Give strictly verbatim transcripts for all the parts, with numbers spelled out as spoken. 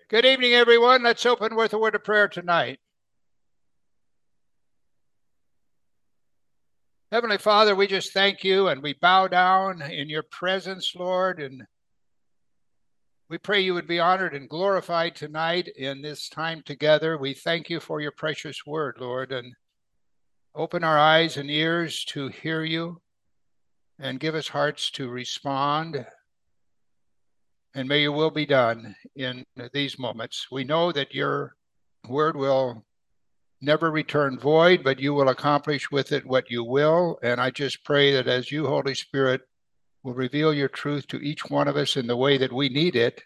Good evening, everyone. Let's open with a word of prayer tonight. Heavenly Father, we just thank you and we bow down in your presence, Lord, and we pray you would be honored and glorified tonight in this time together. We thank you for your precious word, Lord, and open our eyes and ears to hear you and give us hearts to respond. And may your will be done in these moments. We know that your word will never return void, but you will accomplish with it what you will. And I just pray that as you, Holy Spirit, will reveal your truth to each one of us in the way that we need it,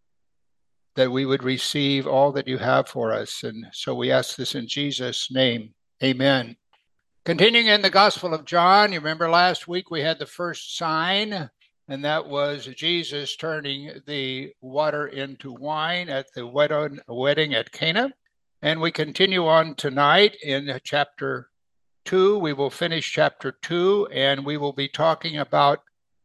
that we would receive all that you have for us. And so we ask this in Jesus' name. Amen. Continuing in the Gospel of John, you remember last week we had the first sign, and that was Jesus turning the water into wine at the wedding at Cana. And we continue on tonight in chapter two. We will finish chapter two, and we will be talking about,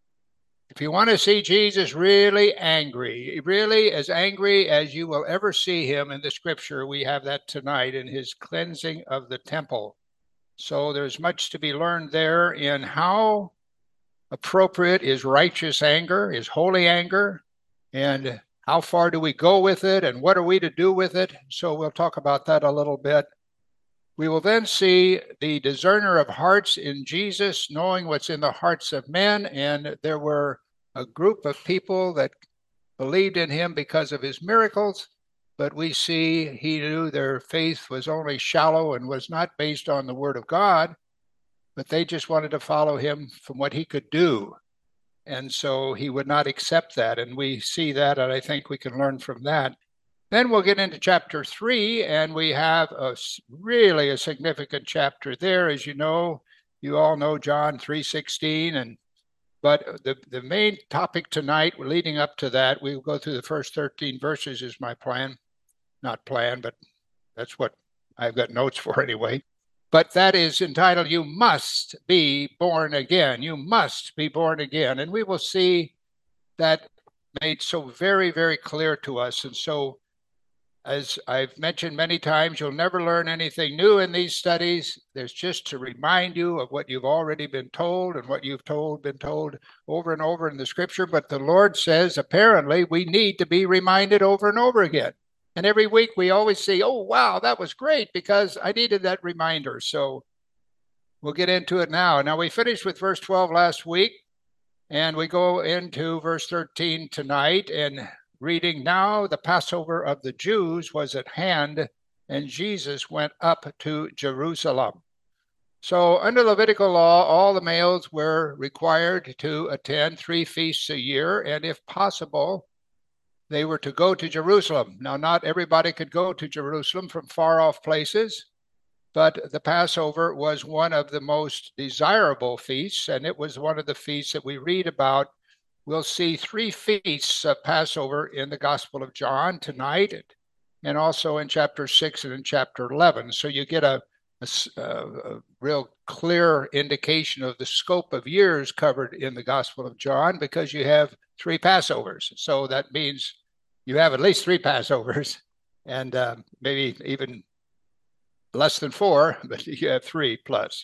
if you want to see Jesus really angry, really as angry as you will ever see him in the scripture, we have that tonight in his cleansing of the temple. So there's much to be learned there in how appropriate is righteous anger, is holy anger, and how far do we go with it, and what are we to do with it? So we'll talk about that a little bit. We will then see the discerner of hearts in Jesus, knowing what's in the hearts of men, and there were a group of people that believed in him because of his miracles, but we see he knew their faith was only shallow and was not based on the word of God, but they just wanted to follow him from what he could do. And so he would not accept that. And we see that, and I think we can learn from that. Then we'll get into chapter three, and we have a really a significant chapter there. As you know, you all know John three sixteen, and but the, the main topic tonight, leading up to that, we will go through the first thirteen verses is my plan. Not plan, but that's what I've got notes for anyway. But that is entitled, You Must Be Born Again. You must be born again. And we will see that made so very, very clear to us. And so, as I've mentioned many times, you'll never learn anything new in these studies. There's just to remind you of what you've already been told and what you've told, been told over and over in the scripture. But the Lord says, apparently, we need to be reminded over and over again. And every week we always say, oh, wow, that was great because I needed that reminder. So we'll get into it now. Now, we finished with verse twelve last week, and we go into verse thirteen tonight and reading, Now the Passover of the Jews was at hand, and Jesus went up to Jerusalem. So under Levitical law, all the males were required to attend three feasts a year, and if possible, they were to go to Jerusalem. Now, not everybody could go to Jerusalem from far off places, but the Passover was one of the most desirable feasts, and it was one of the feasts that we read about. We'll see three feasts of Passover in the Gospel of John tonight, and also in chapter six and in chapter eleven. So you get a, a, a real clear indication of the scope of years covered in the Gospel of John, because you have three Passovers. So that means you have at least three Passovers, and uh, maybe even less than four, but you have three plus.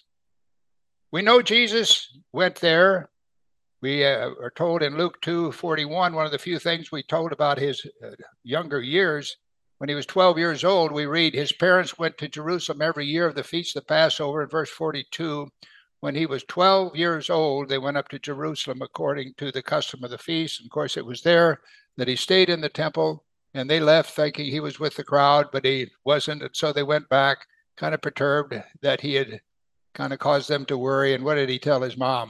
We know Jesus went there. We uh, are told in Luke two forty-one, one of the few things we told about his uh, younger years, when he was twelve years old, we read his parents went to Jerusalem every year of the feast of the Passover. In verse forty-two, when he was twelve years old, they went up to Jerusalem according to the custom of the feast. And of course, it was there that he stayed in the temple, and they left thinking he was with the crowd, but he wasn't. And so they went back, kind of perturbed that he had kind of caused them to worry. And what did he tell his mom?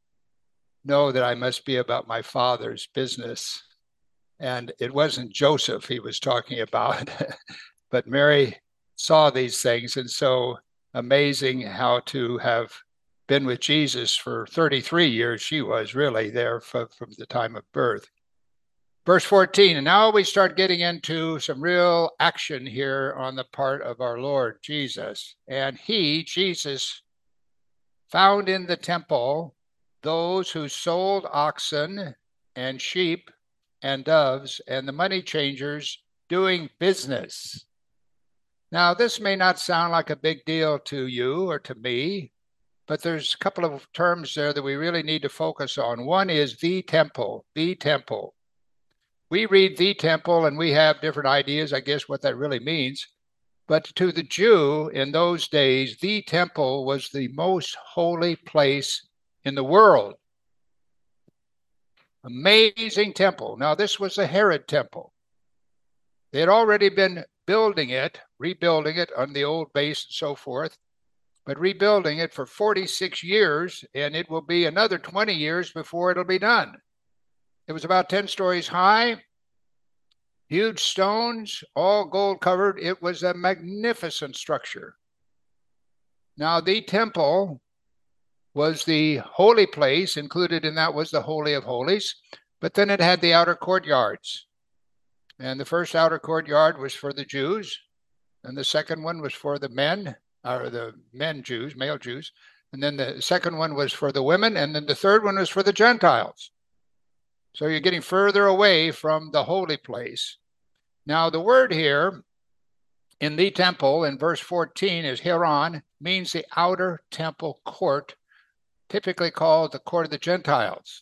Know that I must be about my Father's business. And it wasn't Joseph he was talking about, but Mary saw these things. And so amazing how to have been with Jesus for thirty-three years. She was really there from, from the time of birth. Verse fourteen, and now we start getting into some real action here on the part of our Lord Jesus. And he, Jesus, found in the temple those who sold oxen and sheep and doves and the money changers doing business. Now, this may not sound like a big deal to you or to me, but there's a couple of terms there that we really need to focus on. One is the temple, the temple. We read the temple and we have different ideas, I guess, what that really means. But to the Jew in those days, the temple was the most holy place in the world. Amazing temple. Now, this was the Herod temple. They had already been building it, rebuilding it on the old base and so forth, but rebuilding it for forty-six years, and it will be another twenty years before it'll be done. It was about ten stories high, huge stones, all gold covered. It was a magnificent structure. Now, the temple was the holy place. Included in that was the Holy of Holies, but then it had the outer courtyards. And the first outer courtyard was for the Jews, and the second one was for the men, or the men Jews, male Jews, and then the second one was for the women, and then the third one was for the Gentiles. So you're getting further away from the holy place. Now, the word here in the temple in verse fourteen is Heron, means the outer temple court, typically called the court of the Gentiles.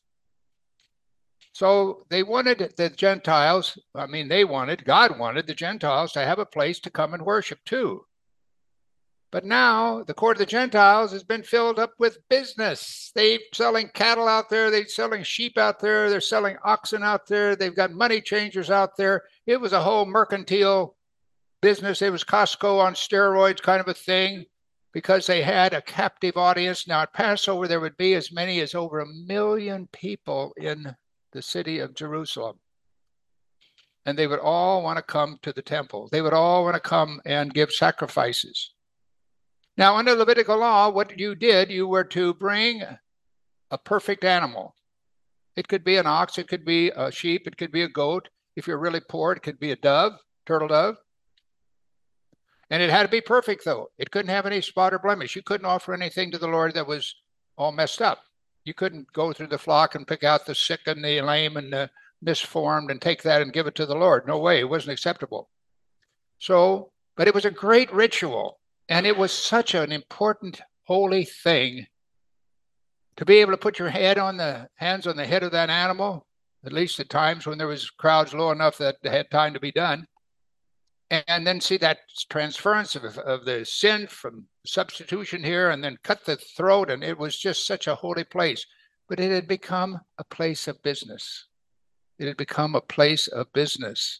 So they wanted the Gentiles, I mean, they wanted, God wanted the Gentiles to have a place to come and worship too. But now the court of the Gentiles has been filled up with business. They're selling cattle out there. They're selling sheep out there. They're selling oxen out there. They've got money changers out there. It was a whole mercantile business. It was Costco on steroids kind of a thing, because they had a captive audience. Now at Passover, there would be as many as over a million people in the city of Jerusalem. And they would all want to come to the temple. They would all want to come and give sacrifices. Now, under Levitical law, what you did, you were to bring a perfect animal. It could be an ox, it could be a sheep, it could be a goat. If you're really poor, it could be a dove, turtle dove. And it had to be perfect, though. It couldn't have any spot or blemish. You couldn't offer anything to the Lord that was all messed up. You couldn't go through the flock and pick out the sick and the lame and the misformed and take that and give it to the Lord. No way, it wasn't acceptable. So, but it was a great ritual. And it was such an important, holy thing to be able to put your head on the hands on the head of that animal, at least at times when there was crowds low enough that they had time to be done. And then see that transference of, of the sin from substitution here, and then cut the throat. And it was just such a holy place. But it had become a place of business. It had become a place of business.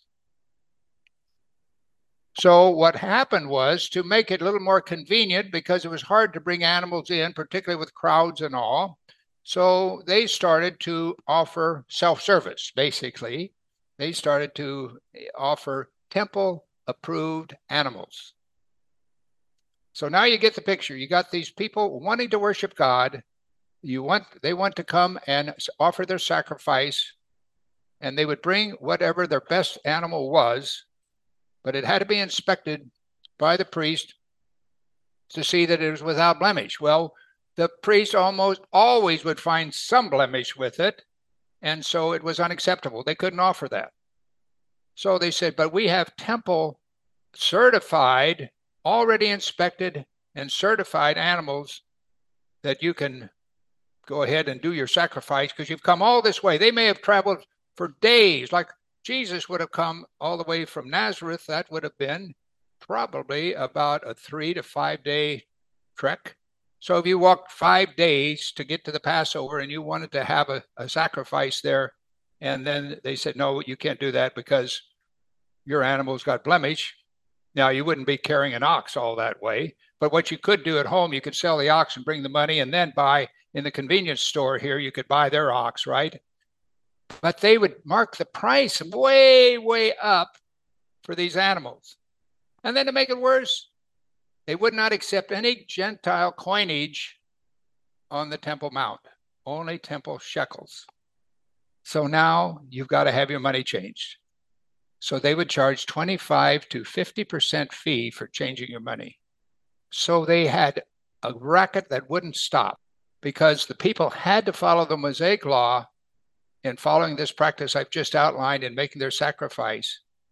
So what happened was, to make it a little more convenient, because it was hard to bring animals in, particularly with crowds and all. So they started to offer self-service, basically. They started to offer temple approved animals. So now you get the picture. You got these people wanting to worship God. You want, they want to come and offer their sacrifice, and they would bring whatever their best animal was, but it had to be inspected by the priest to see that it was without blemish. Well, the priest almost always would find some blemish with it, and so it was unacceptable. They couldn't offer that. So they said, but we have temple certified, already inspected and certified animals that you can go ahead and do your sacrifice, because you've come all this way. They may have traveled for days, like Jesus would have come all the way from Nazareth. That would have been probably about a three to five day trek. So if you walked five days to get to the Passover and you wanted to have a, a sacrifice there, and then they said, no, you can't do that because your animal's got blemish. Now, you wouldn't be carrying an ox all that way, but what you could do at home, you could sell the ox and bring the money, and then buy in the convenience store here, you could buy their ox, right? But they would mark the price way, way up for these animals. And then to make it worse, they would not accept any Gentile coinage on the Temple Mount, only temple shekels. So now you've got to have your money changed. So they would charge twenty-five to fifty percent fee for changing your money. So they had a racket that wouldn't stop, because the people had to follow the Mosaic law in following this practice I've just outlined in making their sacrifice.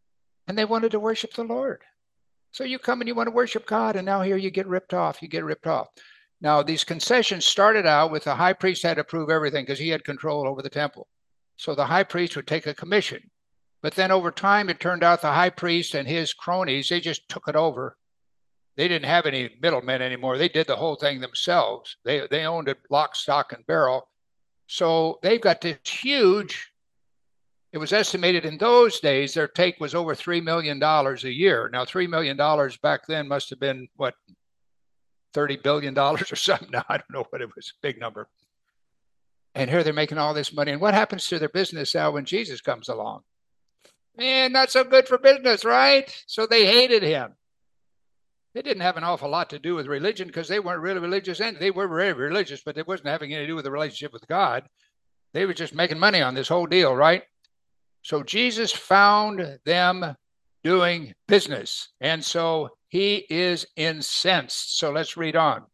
and they wanted to worship the Lord. So you come and you want to worship God, and now here you get ripped off. You get ripped off. Now, these concessions started out with the high priest had to prove everything because he had control over the temple. So the high priest would take a commission. But then over time, it turned out the high priest and his cronies, they just took it over. They didn't have any middlemen anymore. They did the whole thing themselves. They, they owned it lock, stock, and barrel. So they've got this huge, it was estimated in those days, their take was over three million dollars a year. Now, three million dollars back then must have been, what, thirty billion dollars or something. Now, I don't know what it was, big number. And here they're making all this money. And what happens to their business now when Jesus comes along? Man, not so good for business, right? So they hated him. It didn't have an awful lot to do with religion because they weren't really religious. And they were very religious, but it wasn't having anything to do with the relationship with God. They were just making money on this whole deal, right? So Jesus found them doing business. And so he is incensed. So let's read on.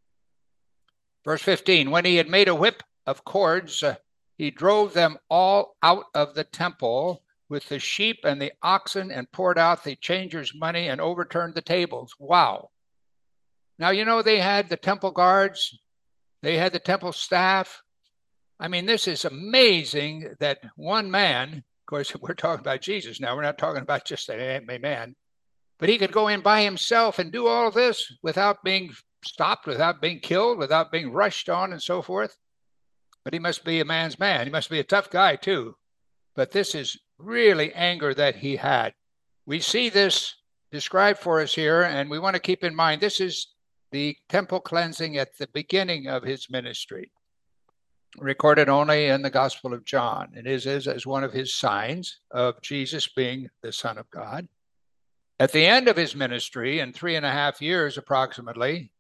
Verse fifteen, when he had made a whip of cords, uh, he drove them all out of the temple with the sheep and the oxen and poured out the changers' money and overturned the tables. Wow. Now, you know, they had the temple guards. They had the temple staff. I mean, this is amazing that one man, of course, we're talking about Jesus now. We're not talking about just a man, but he could go in by himself and do all of this without being stopped, without being killed, without being rushed on and so forth. But he must be a man's man. He must be a tough guy too. But this is really anger that he had. We see this described for us here, and we want to keep in mind this is the temple cleansing at the beginning of his ministry, recorded only in the Gospel of John. It is as one of his signs of Jesus being the Son of God. At the end of his ministry, in three and a half years approximately,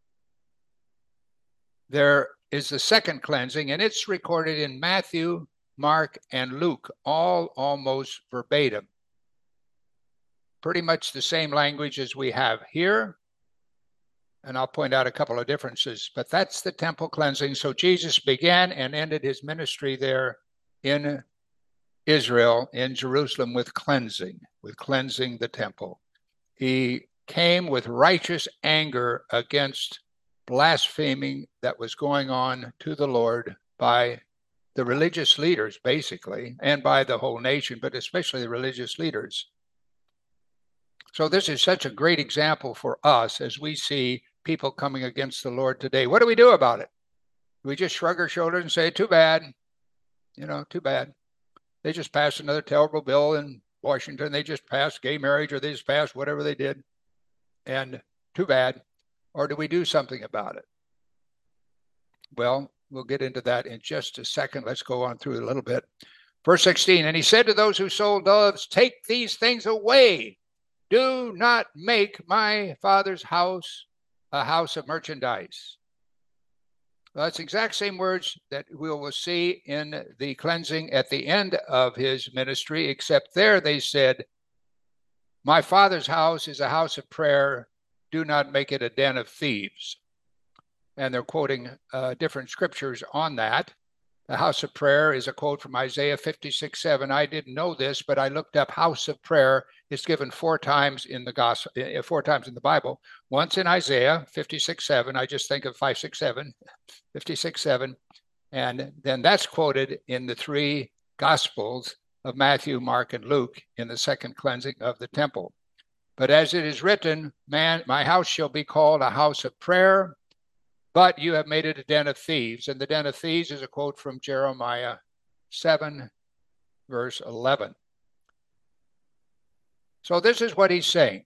there is the second cleansing, and it's recorded in Matthew, Mark, and Luke, all almost verbatim. Pretty much the same language as we have here. And I'll point out a couple of differences, but that's the temple cleansing. So Jesus began and ended his ministry there in Israel, in Jerusalem, with cleansing, with cleansing the temple. He came with righteous anger against blaspheming that was going on to the Lord by the religious leaders, basically, and by the whole nation, but especially the religious leaders. So this is such a great example for us as we see people coming against the Lord today. What do we do about it? We just shrug our shoulders and say, too bad, you know, too bad. They just passed another terrible bill in Washington. They just passed gay marriage, or they just passed whatever they did, and too bad. Or do we do something about it? Well, we'll get into that in just a second. Let's go on through a little bit. Verse sixteen, and he said to those who sold doves, take these things away. Do not make my Father's house a house of merchandise. Well, that's the exact same words that we will see in the cleansing at the end of his ministry, except there they said, my Father's house is a house of prayer. Do not make it a den of thieves. And they're quoting uh, different scriptures on that. The house of prayer is a quote from Isaiah fifty-six seven. I didn't know this, but I looked up house of prayer. It's given four times in the gospel, four times in the Bible. Once in Isaiah fifty-six seven. I just think of five six seven, fifty-six seven. And then that's quoted in the three gospels of Matthew, Mark, and Luke in the second cleansing of the temple. But as it is written, man, my house shall be called a house of prayer, but you have made it a den of thieves. And the den of thieves is a quote from Jeremiah seven, verse eleven. So this is what he's saying.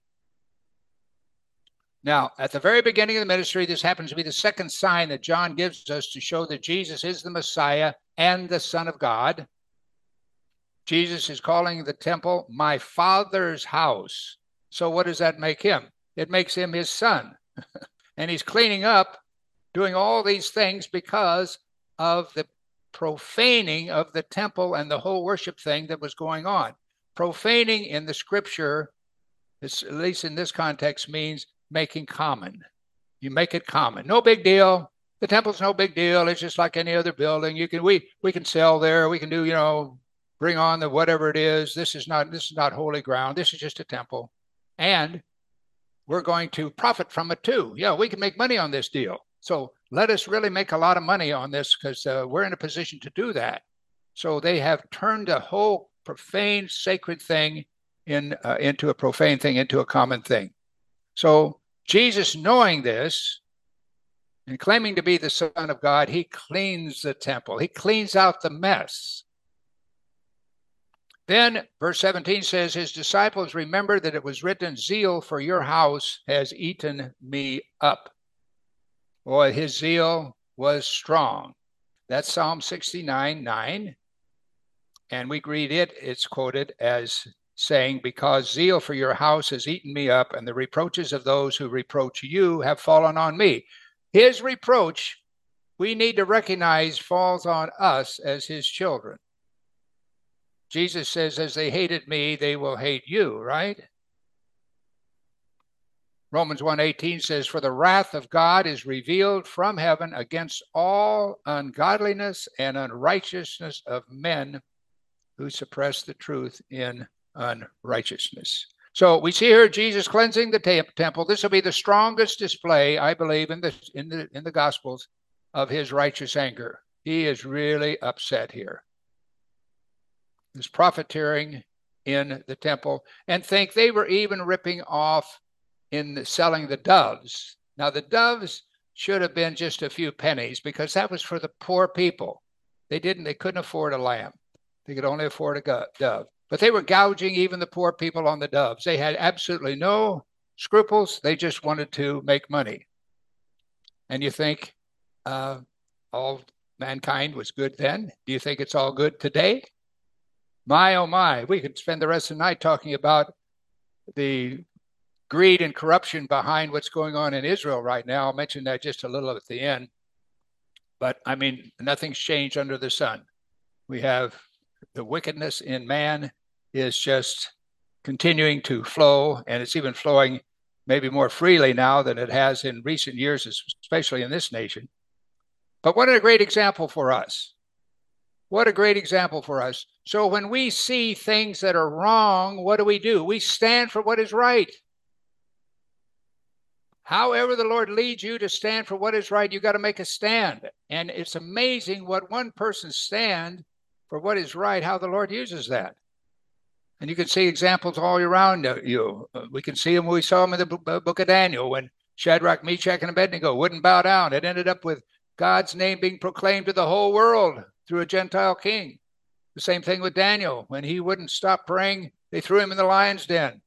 Now, at the very beginning of the ministry, this happens to be the second sign that John gives us to show that Jesus is the Messiah and the Son of God. Jesus is calling the temple my Father's house. So what does that make him? It makes him his son. And he's cleaning up, doing all these things because of the profaning of the temple and the whole worship thing that was going on. Profaning in the scripture, at least in this context, means making common. You make it common. No big deal. The temple's no big deal. It's just like any other building. You can we we can sell there. We can do, you know, bring on the whatever it is. This is not, this is not holy ground. This is just a temple. And we're going to profit from it too. Yeah, we can make money on this deal. So let us really make a lot of money on this, because uh, we're in a position to do that. So they have turned the whole profane, sacred thing in uh, into a profane thing, into a common thing. So Jesus, knowing this and claiming to be the Son of God, he cleans the temple. He cleans out the mess. Then verse seventeen says, his disciples remembered that it was written, zeal for your house has eaten me up. Boy, his zeal was strong. That's Psalm sixty-nine, nine. And we read it, it's quoted as saying, because zeal for your house has eaten me up, and the reproaches of those who reproach you have fallen on me. His reproach, we need to recognize, falls on us as his children. Jesus says, as they hated me, they will hate you, right? Romans one eighteen says, for the wrath of God is revealed from heaven against all ungodliness and unrighteousness of men who suppress the truth in unrighteousness. So we see here Jesus cleansing the te- temple. This will be the strongest display, I believe, in the in the in the Gospels of his righteous anger. He is really upset here. His profiteering in the temple, and think they were even ripping off in the, selling the doves. Now the doves should have been just a few pennies, because that was for the poor people. They didn't, they couldn't afford a lamb. They could only afford a dove. But they were gouging even the poor people on the doves. They had absolutely no scruples. They just wanted to make money. And you think uh, all mankind was good then? Do you think it's all good today? My, oh my, we could spend the rest of the night talking about the greed and corruption behind what's going on in Israel right now. I'll mention that just a little at the end. But I mean, nothing's changed under the sun. We have the wickedness in man is just continuing to flow, and it's even flowing maybe more freely now than it has in recent years, especially in this nation. But what a great example for us. What a great example for us. So when we see things that are wrong, what do we do? We stand for what is right. However the Lord leads you to stand for what is right, you got to make a stand. And it's amazing what one person stand for what is right, how the Lord uses that. And you can see examples all around you. We can see them, we saw them in the book of Daniel, when Shadrach, Meshach, and Abednego wouldn't bow down. It ended up with God's name being proclaimed to the whole world through a Gentile king. The same thing with Daniel. When he wouldn't stop praying, they threw him in the lion's den.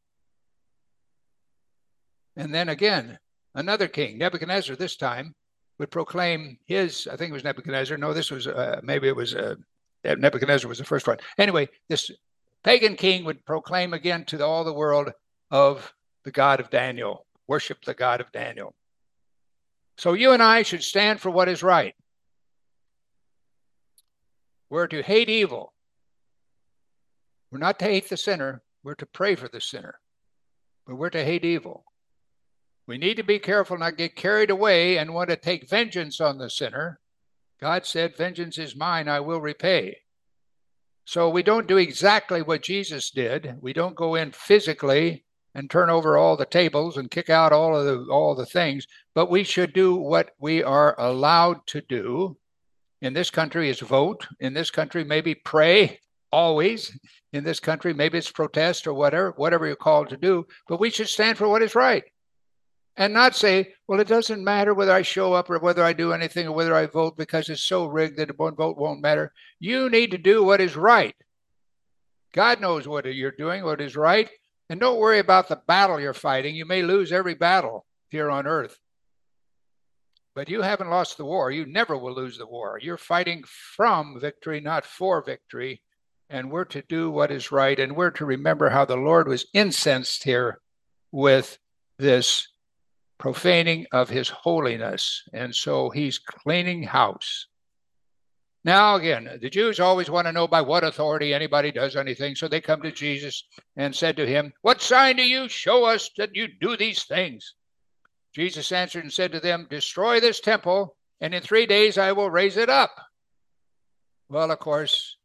And then again, another king, Nebuchadnezzar this time, would proclaim his, I think it was Nebuchadnezzar. No, this was, uh, maybe it was, uh, Nebuchadnezzar was the first one. Anyway, this pagan king would proclaim again to all the world of the God of Daniel, worship the God of Daniel. So you and I should stand for what is right. We're to hate evil. We're not to hate the sinner. We're to pray for the sinner. But we're to hate evil. We need to be careful not get carried away and want to take vengeance on the sinner. God said, vengeance is mine, I will repay. So we don't do exactly what Jesus did. We don't go in physically and turn over all the tables and kick out all of the all the things, but we should do what we are allowed to do. In this country is vote. In this country, maybe pray always. In this country, maybe it's protest or whatever, whatever you're called to do, but we should stand for what is right. And not say, well, it doesn't matter whether I show up or whether I do anything or whether I vote because it's so rigged that one vote won't matter. You need to do what is right. God knows what you're doing, what is right. And don't worry about the battle you're fighting. You may lose every battle here on earth. But you haven't lost the war. You never will lose the war. You're fighting from victory, not for victory. And we're to do what is right. And we're to remember how the Lord was incensed here with this profaning of his holiness. And so he's cleaning house. Now, again, the Jews always want to know by what authority anybody does anything. So they come to Jesus and said to him, what sign do you show us that you do these things? Jesus answered and said to them, destroy this temple, and in three days I will raise it up. Well, of course,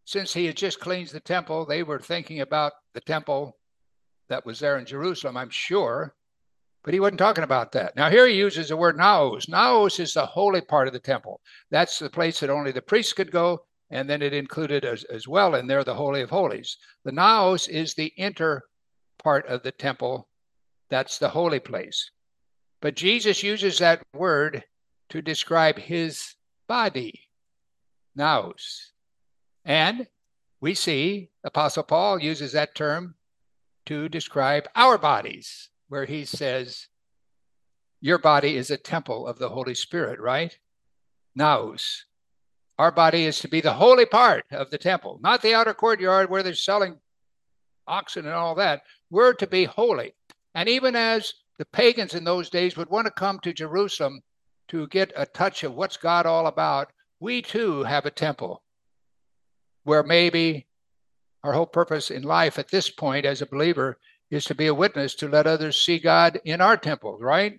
since he had just cleansed the temple, they were thinking about the temple that was there in Jerusalem, I'm sure. But he wasn't talking about that. Now, here he uses the word naos. Naos is the holy part of the temple. That's the place that only the priests could go, and then it included as, as well in there the Holy of Holies. The naos is the inner part of the temple. That's the holy place. But Jesus uses that word to describe his body, naos. And we see Apostle Paul uses that term to describe our bodies, where he says, your body is a temple of the Holy Spirit, right? Naos. Our body is to be the holy part of the temple, not the outer courtyard where they're selling oxen and all that. We're to be holy. And even as the pagans in those days would want to come to Jerusalem to get a touch of what's God all about, we too have a temple where maybe our whole purpose in life at this point as a believer is to be a witness to let others see God in our temple, right?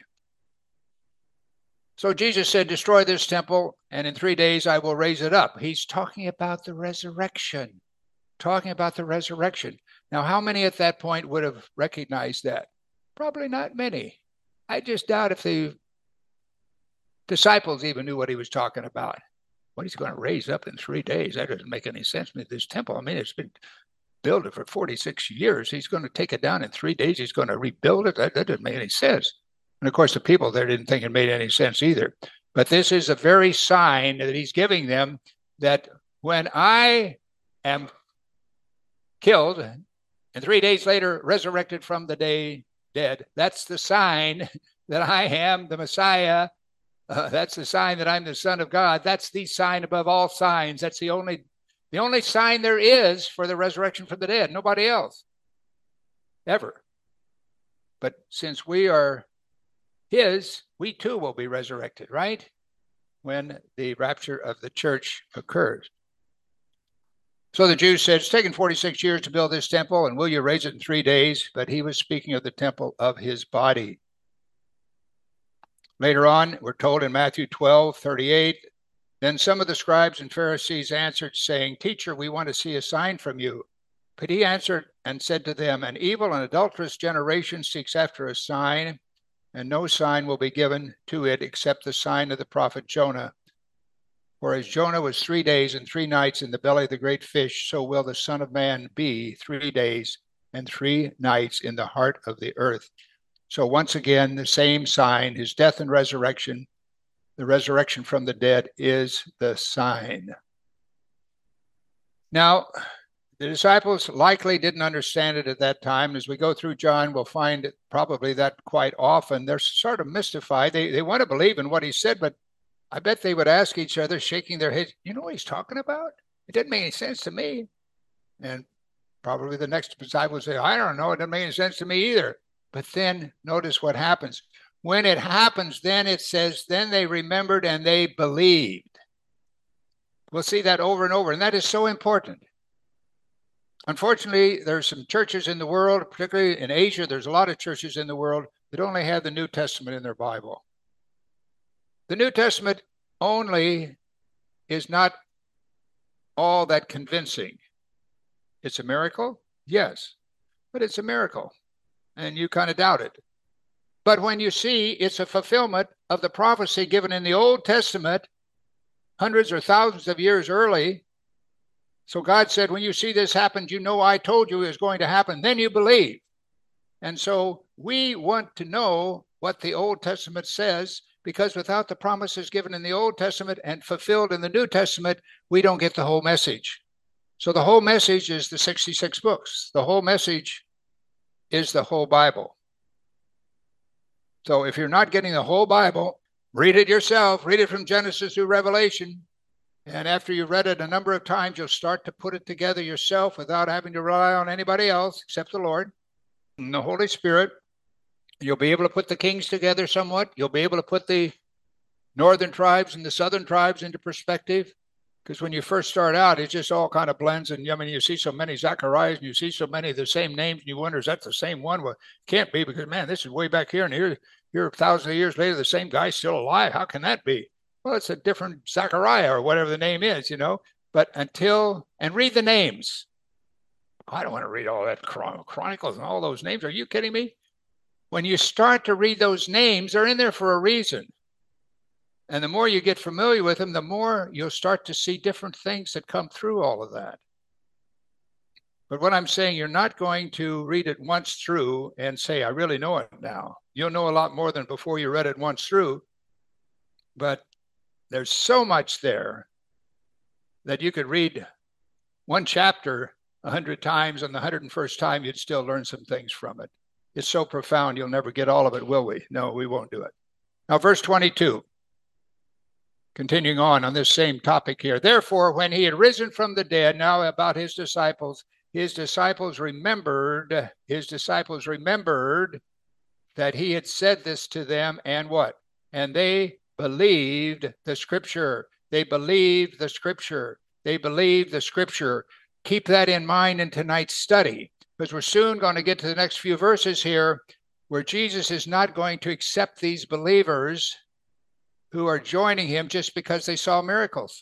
So Jesus said, destroy this temple, and in three days I will raise it up. He's talking about the resurrection, talking about the resurrection. Now, how many at that point would have recognized that? Probably not many. I just doubt if the disciples even knew what he was talking about. What he's going to raise up in three days, that doesn't make any sense to me. This temple, I mean, it's been built for forty-six years. He's going to take it down in three days. He's going to rebuild it. That, that doesn't make any sense. And of course, the people there didn't think it made any sense either. But this is a very sign that he's giving them that when I am killed and three days later resurrected from the day dead, that's the sign that I am the Messiah. Uh, that's the sign that I'm the Son of God. That's the sign above all signs. That's the only The only sign there is for the resurrection from the dead, nobody else, ever. But since we are his, we too will be resurrected, right? When the rapture of the church occurs. So the Jews said, it's taken forty-six years to build this temple, and will you raise it in three days? But he was speaking of the temple of his body. Later on, we're told in Matthew twelve thirty-eight, then some of the scribes and Pharisees answered, saying, Teacher, we want to see a sign from you. But he answered and said to them, an evil and adulterous generation seeks after a sign, and no sign will be given to it except the sign of the prophet Jonah. For as Jonah was three days and three nights in the belly of the great fish, so will the Son of Man be three days and three nights in the heart of the earth. So once again, the same sign, his death and resurrection. The resurrection from the dead is the sign. Now, the disciples likely didn't understand it at that time. As we go through John, we'll find probably that quite often. They're sort of mystified. They, they want to believe in what he said, but I bet they would ask each other, shaking their heads, you know what he's talking about? It didn't make any sense to me. And probably the next disciple would say, I don't know, it didn't make any sense to me either. But then notice what happens. When it happens, then it says, then they remembered and they believed. We'll see that over and over, and that is so important. Unfortunately, there are some churches in the world, particularly in Asia, there's a lot of churches in the world that only have the New Testament in their Bible. The New Testament only is not all that convincing. It's a miracle? Yes, but it's a miracle, and you kind of doubt it. But when you see it's a fulfillment of the prophecy given in the Old Testament hundreds or thousands of years early, so God said, when you see this happen, you know I told you it was going to happen, then you believe. And so we want to know what the Old Testament says, because without the promises given in the Old Testament and fulfilled in the New Testament, we don't get the whole message. So the whole message is the sixty-six books. The whole message is the whole Bible. So if you're not getting the whole Bible, read it yourself. Read it from Genesis through Revelation. And after you've read it a number of times, you'll start to put it together yourself without having to rely on anybody else except the Lord and the Holy Spirit. You'll be able to put the kings together somewhat. You'll be able to put the northern tribes and the southern tribes into perspective. Because when you first start out, it just all kind of blends. And I mean, you see so many Zacharias and you see so many of the same names, and you wonder, is that the same one? Well, it can't be, because, man, this is way back here. And here, here thousands of years later, the same guy's still alive. How can that be? Well, it's a different Zachariah or whatever the name is, you know. But until, and read the names. I don't want to read all that Chronicles and all those names. Are you kidding me? When you start to read those names, they're in there for a reason. And the more you get familiar with them, the more you'll start to see different things that come through all of that. But what I'm saying, you're not going to read it once through and say, I really know it now. You'll know a lot more than before you read it once through. But there's so much there that you could read one chapter a hundred times, and the hundred and first time you'd still learn some things from it. It's so profound, you'll never get all of it, will we? No, we won't do it. Now, verse twenty-two, continuing on on this same topic here. Therefore, when he had risen from the dead, now about his disciples, his disciples remembered, his disciples remembered that he had said this to them, and what? And they believed the scripture. They believed the scripture. They believed the scripture. Keep that in mind in tonight's study, because we're soon going to get to the next few verses here where Jesus is not going to accept these believers who are joining him just because they saw miracles.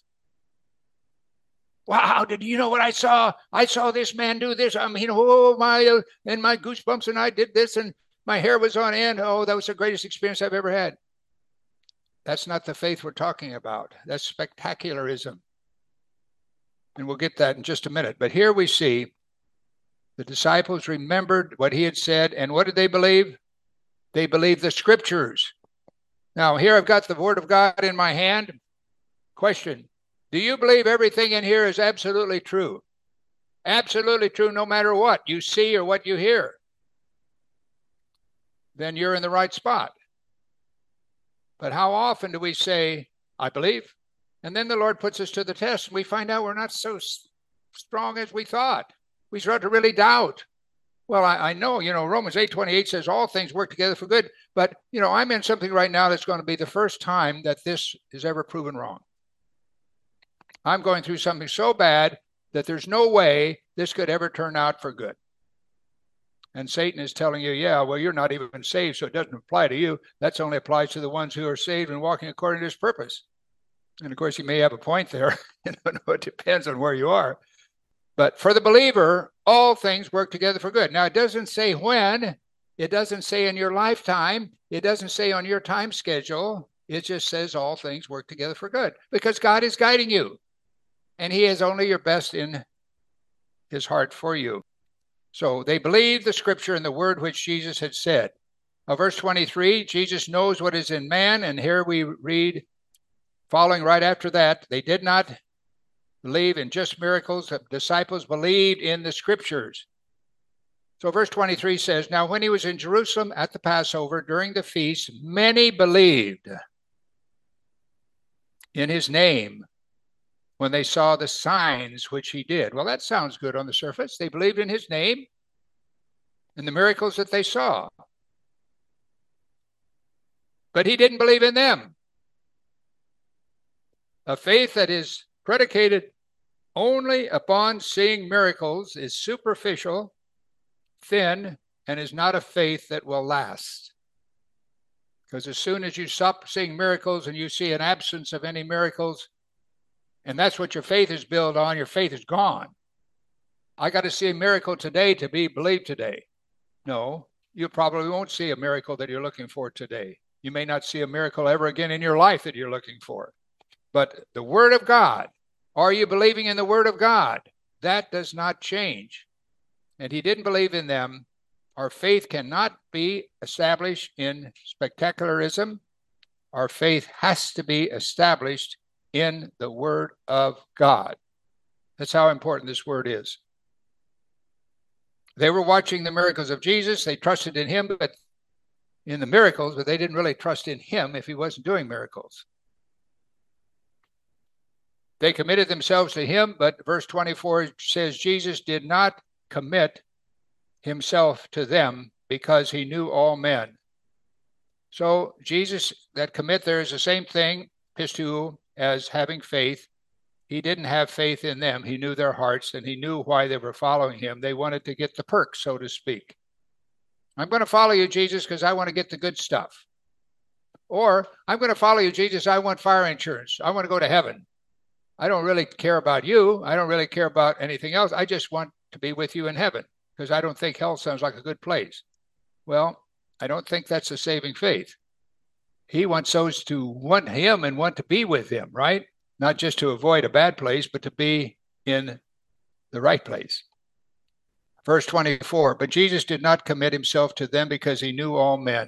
Wow, did you know what I saw? I saw this man do this. I mean, oh, my, uh, and my goosebumps, and I did this, and my hair was on end. Oh, that was the greatest experience I've ever had. That's not the faith we're talking about. That's spectacularism. And we'll get that in just a minute. But here we see the disciples remembered what he had said. And what did they believe? They believed the scriptures. Now, here I've got the word of God in my hand. Question. Do you believe everything in here is absolutely true? Absolutely true, no matter what you see or what you hear. Then you're in the right spot. But how often do we say, I believe? And then the Lord puts us to the test, and we find out we're not so strong as we thought. We start to really doubt. Well, I, I know, you know, Romans eight twenty-eight says all things work together for good. But, you know, I'm in something right now that's going to be the first time that this is ever proven wrong. I'm going through something so bad that there's no way this could ever turn out for good. And Satan is telling you, yeah, well, you're not even saved, so it doesn't apply to you. That only applies to the ones who are saved and walking according to his purpose. And of course, you may have a point there. You know, it depends on where you are. But for the believer, all things work together for good. Now, it doesn't say when. It doesn't say in your lifetime. It doesn't say on your time schedule. It just says all things work together for good because God is guiding you. And he has only your best in his heart for you. So they believed the scripture and the word which Jesus had said. Now, verse twenty-three, Jesus knows what is in man. And here we read, following right after that, they did not believe in just miracles. The disciples believed in the scriptures. So verse twenty-three says, now when he was in Jerusalem at the Passover during the feast, many believed in his name when they saw the signs which he did. Well, that sounds good on the surface. They believed in his name and the miracles that they saw. But he didn't believe in them. A faith that is predicated only upon seeing miracles is superficial, thin, and is not a faith that will last. Because as soon as you stop seeing miracles and you see an absence of any miracles, and that's what your faith is built on, your faith is gone. I got to see a miracle today to be believed today. No, you probably won't see a miracle that you're looking for today. You may not see a miracle ever again in your life that you're looking for. But the word of God, are you believing in the word of God? That does not change. And he didn't believe in them. Our faith cannot be established in spectacularism. Our faith has to be established in the word of God. That's how important this word is. They were watching the miracles of Jesus. They trusted in him, but in the miracles, but they didn't really trust in him if he wasn't doing miracles. They committed themselves to him, but verse twenty-four says Jesus did not commit himself to them because he knew all men. So Jesus, that commit there is the same thing, pistuo, as having faith. He didn't have faith in them. He knew their hearts, and he knew why they were following him. They wanted to get the perks, so to speak. I'm going to follow you, Jesus, because I want to get the good stuff. Or I'm going to follow you, Jesus. I want fire insurance. I want to go to heaven. I don't really care about you. I don't really care about anything else. I just want to be with you in heaven because I don't think hell sounds like a good place. Well, I don't think that's a saving faith. He wants those to want him and want to be with him, right? Not just to avoid a bad place, but to be in the right place. Verse twenty-four, but Jesus did not commit himself to them because he knew all men.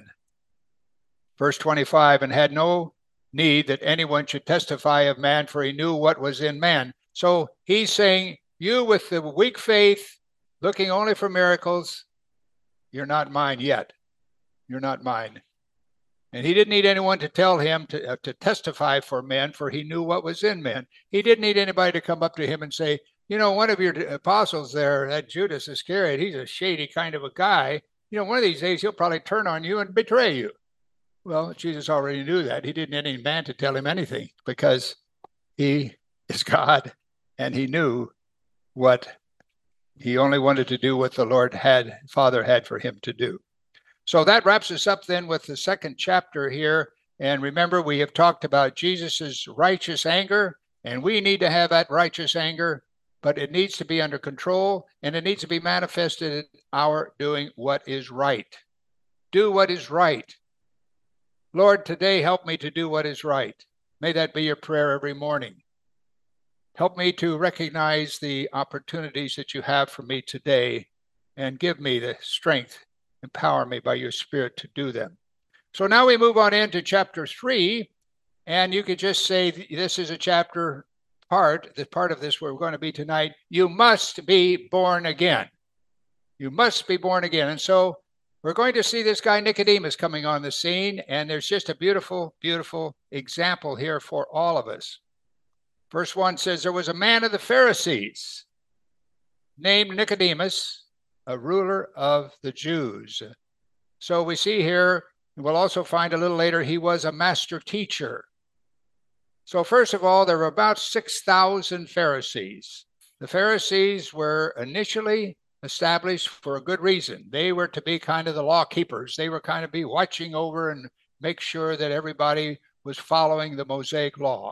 Verse twenty-five, and had no need that anyone should testify of man, for he knew what was in man. So he's saying, you with the weak faith, looking only for miracles, you're not mine yet. You're not mine. And he didn't need anyone to tell him to, uh, to testify for men, for he knew what was in men. He didn't need anybody to come up to him and say, you know, one of your apostles there, that Judas Iscariot, he's a shady kind of a guy. You know, one of these days he'll probably turn on you and betray you. Well, Jesus already knew that. He didn't need any man to tell him anything because he is God and he knew what he only wanted to do what the Lord had, Father had for him to do. So that wraps us up then with the second chapter here. And remember, we have talked about Jesus's righteous anger, and we need to have that righteous anger, but it needs to be under control and it needs to be manifested in our doing what is right. Do what is right. Lord, today help me to do what is right. May that be your prayer every morning. Help me to recognize the opportunities that you have for me today and give me the strength. Empower me by your Spirit to do them. So now we move on into chapter three, and you could just say this is a chapter part, the part of this where we're going to be tonight. You must be born again. You must be born again. And so we're going to see this guy Nicodemus coming on the scene, and there's just a beautiful, beautiful example here for all of us. Verse one says, there was a man of the Pharisees named Nicodemus, a ruler of the Jews. So we see here, and we'll also find a little later, he was a master teacher. So first of all, there were about six thousand Pharisees. The Pharisees were initially established for a good reason. They were to be kind of the law keepers. They were kind of be watching over and make sure that everybody was following the Mosaic law.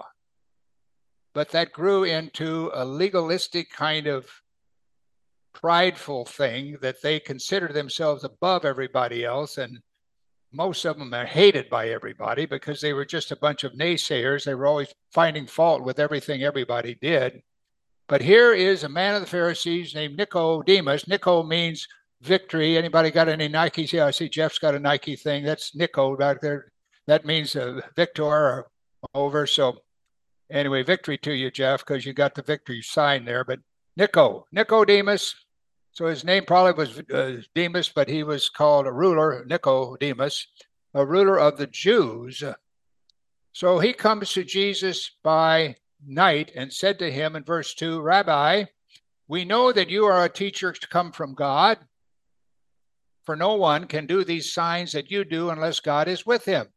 But that grew into a legalistic kind of prideful thing that they consider themselves above everybody else, and most of them are hated by everybody because they were just a bunch of naysayers. They were always finding fault with everything everybody did. But here is a man of the Pharisees named Nicodemus. Nico means victory. Anybody got any Nikes? Yeah, I see Jeff's got a Nike thing. That's Nico back there. That means uh, victor or over. So anyway, victory to you, Jeff, because you got the victory sign there. But Nico, Nicodemus. So his name probably was uh, Demas, but he was called a ruler, Nicodemus, a ruler of the Jews. So he comes to Jesus by night and said to him in verse two, Rabbi, we know that you are a teacher to come from God, for no one can do these signs that you do unless God is with him.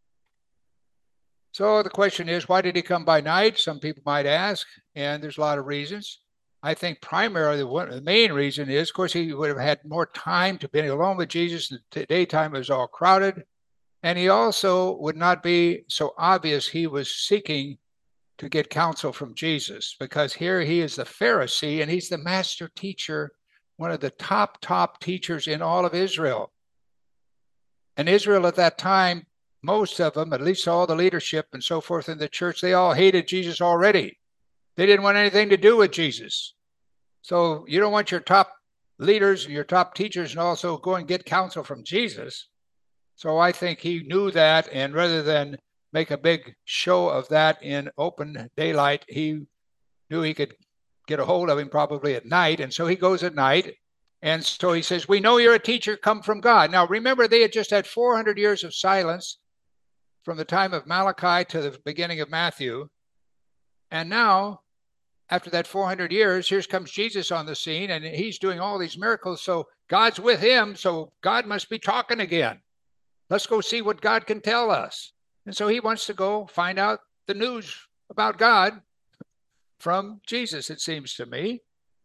So the question is, why did he come by night? Some people might ask, and there's a lot of reasons. I think primarily the, one, the main reason is, of course, he would have had more time to be alone with Jesus. The daytime was all crowded. And he also would not be so obvious he was seeking to get counsel from Jesus, because here he is the Pharisee and he's the master teacher, one of the top, top teachers in all of Israel. And Israel at that time, most of them, at least all the leadership and so forth in the church, they all hated Jesus already. They didn't want anything to do with Jesus. So you don't want your top leaders and your top teachers and also go and get counsel from Jesus. So I think he knew that, and rather than make a big show of that in open daylight, he knew he could get a hold of him probably at night. And so he goes at night. And so he says, we know you're a teacher come from God. Now, remember, they had just had four hundred years of silence from the time of Malachi to the beginning of Matthew. And now, after that four hundred years, here comes Jesus on the scene, and he's doing all these miracles. So God's with him, so God must be talking again. Let's go see what God can tell us. And so he wants to go find out the news about God from Jesus, it seems to me.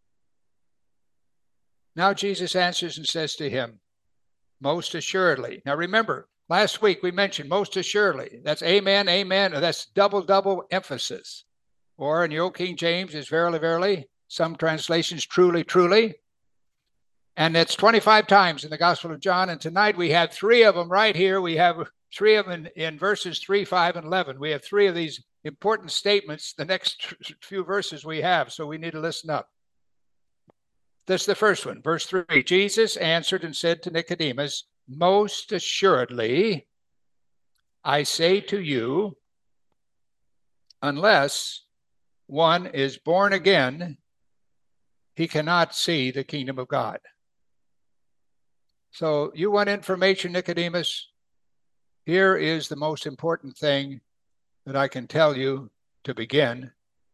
Now Jesus answers and says to him, most assuredly. Now remember, last week we mentioned most assuredly. That's amen, amen. That's double, double emphasis. or in the Old King James is verily, verily. Some translations, truly, truly. And it's twenty-five times in the Gospel of John. And tonight we have three of them right here. We have three of them in, in verses three, five, and eleven. We have three of these important statements, the next few verses we have. So we need to listen up. This is the first one, verse three. Jesus answered and said to Nicodemus, most assuredly, I say to you, unless one is born again, he cannot see the kingdom of God. So you want information, Nicodemus? Here is the most important thing that I can tell you to begin.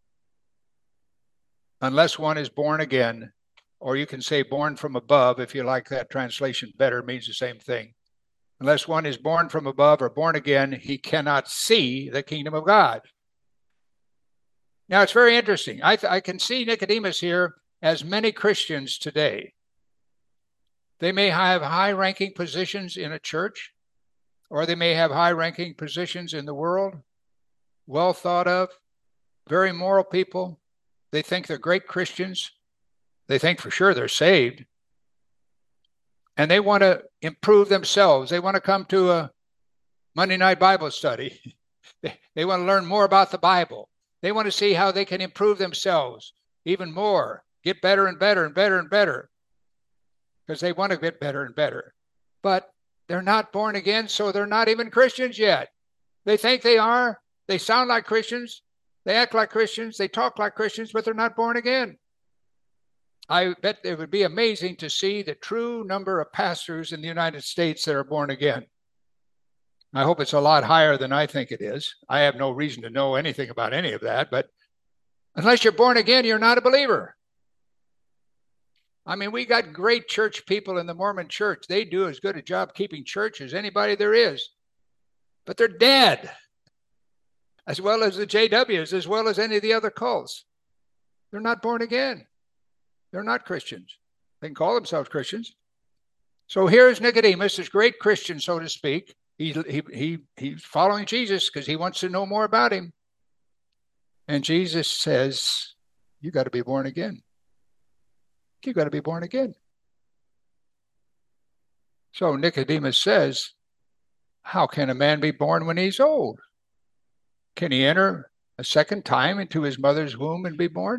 Unless one is born again, or you can say born from above, if you like that translation better, it means the same thing. Unless one is born from above or born again, he cannot see the kingdom of God. Now, it's very interesting. I, I can see Nicodemus here as many Christians today. They may have high-ranking positions in a church, or they may have high-ranking positions in the world, well thought of, very moral people. They think they're great Christians. They think for sure they're saved. And they want to improve themselves. They want to come to a Monday night Bible study. they, they want to learn more about the Bible. They want to see how they can improve themselves even more, get better and better and better and better, because they want to get better and better. But they're not born again, so they're not even Christians yet. They think they are. They sound like Christians. They act like Christians. They talk like Christians, but they're not born again. I bet it would be amazing to see the true number of pastors in the United States that are born again. I hope it's a lot higher than I think it is. I have no reason to know anything about any of that, but unless you're born again, you're not a believer. I mean, we got great church people in the Mormon church. They do as good a job keeping church as anybody there is, but they're dead, as well as the J Ws, as well as any of the other cults. They're not born again. They're not Christians. They can call themselves Christians. So here's Nicodemus, this great Christian, so to speak. He, he, he, he's following Jesus because he wants to know more about him. And Jesus says, you got to be born again. You got to be born again. So Nicodemus says, how can a man be born when he's old? Can he enter a second time into his mother's womb and be born?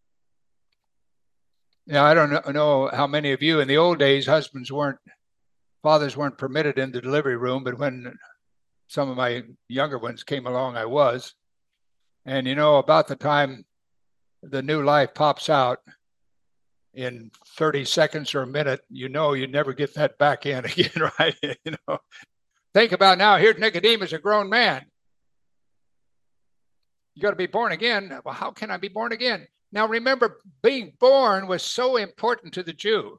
Now, I don't know how many of you in the old days, husbands weren't, fathers weren't permitted in the delivery room, but when some of my younger ones came along, I was. And, you know, about the time the new life pops out in thirty seconds or a minute, you know, you never get that back in again, right? You know, think about now, here's Nicodemus, a grown man. You got to be born again. Well, how can I be born again? Now, remember, being born was so important to the Jew.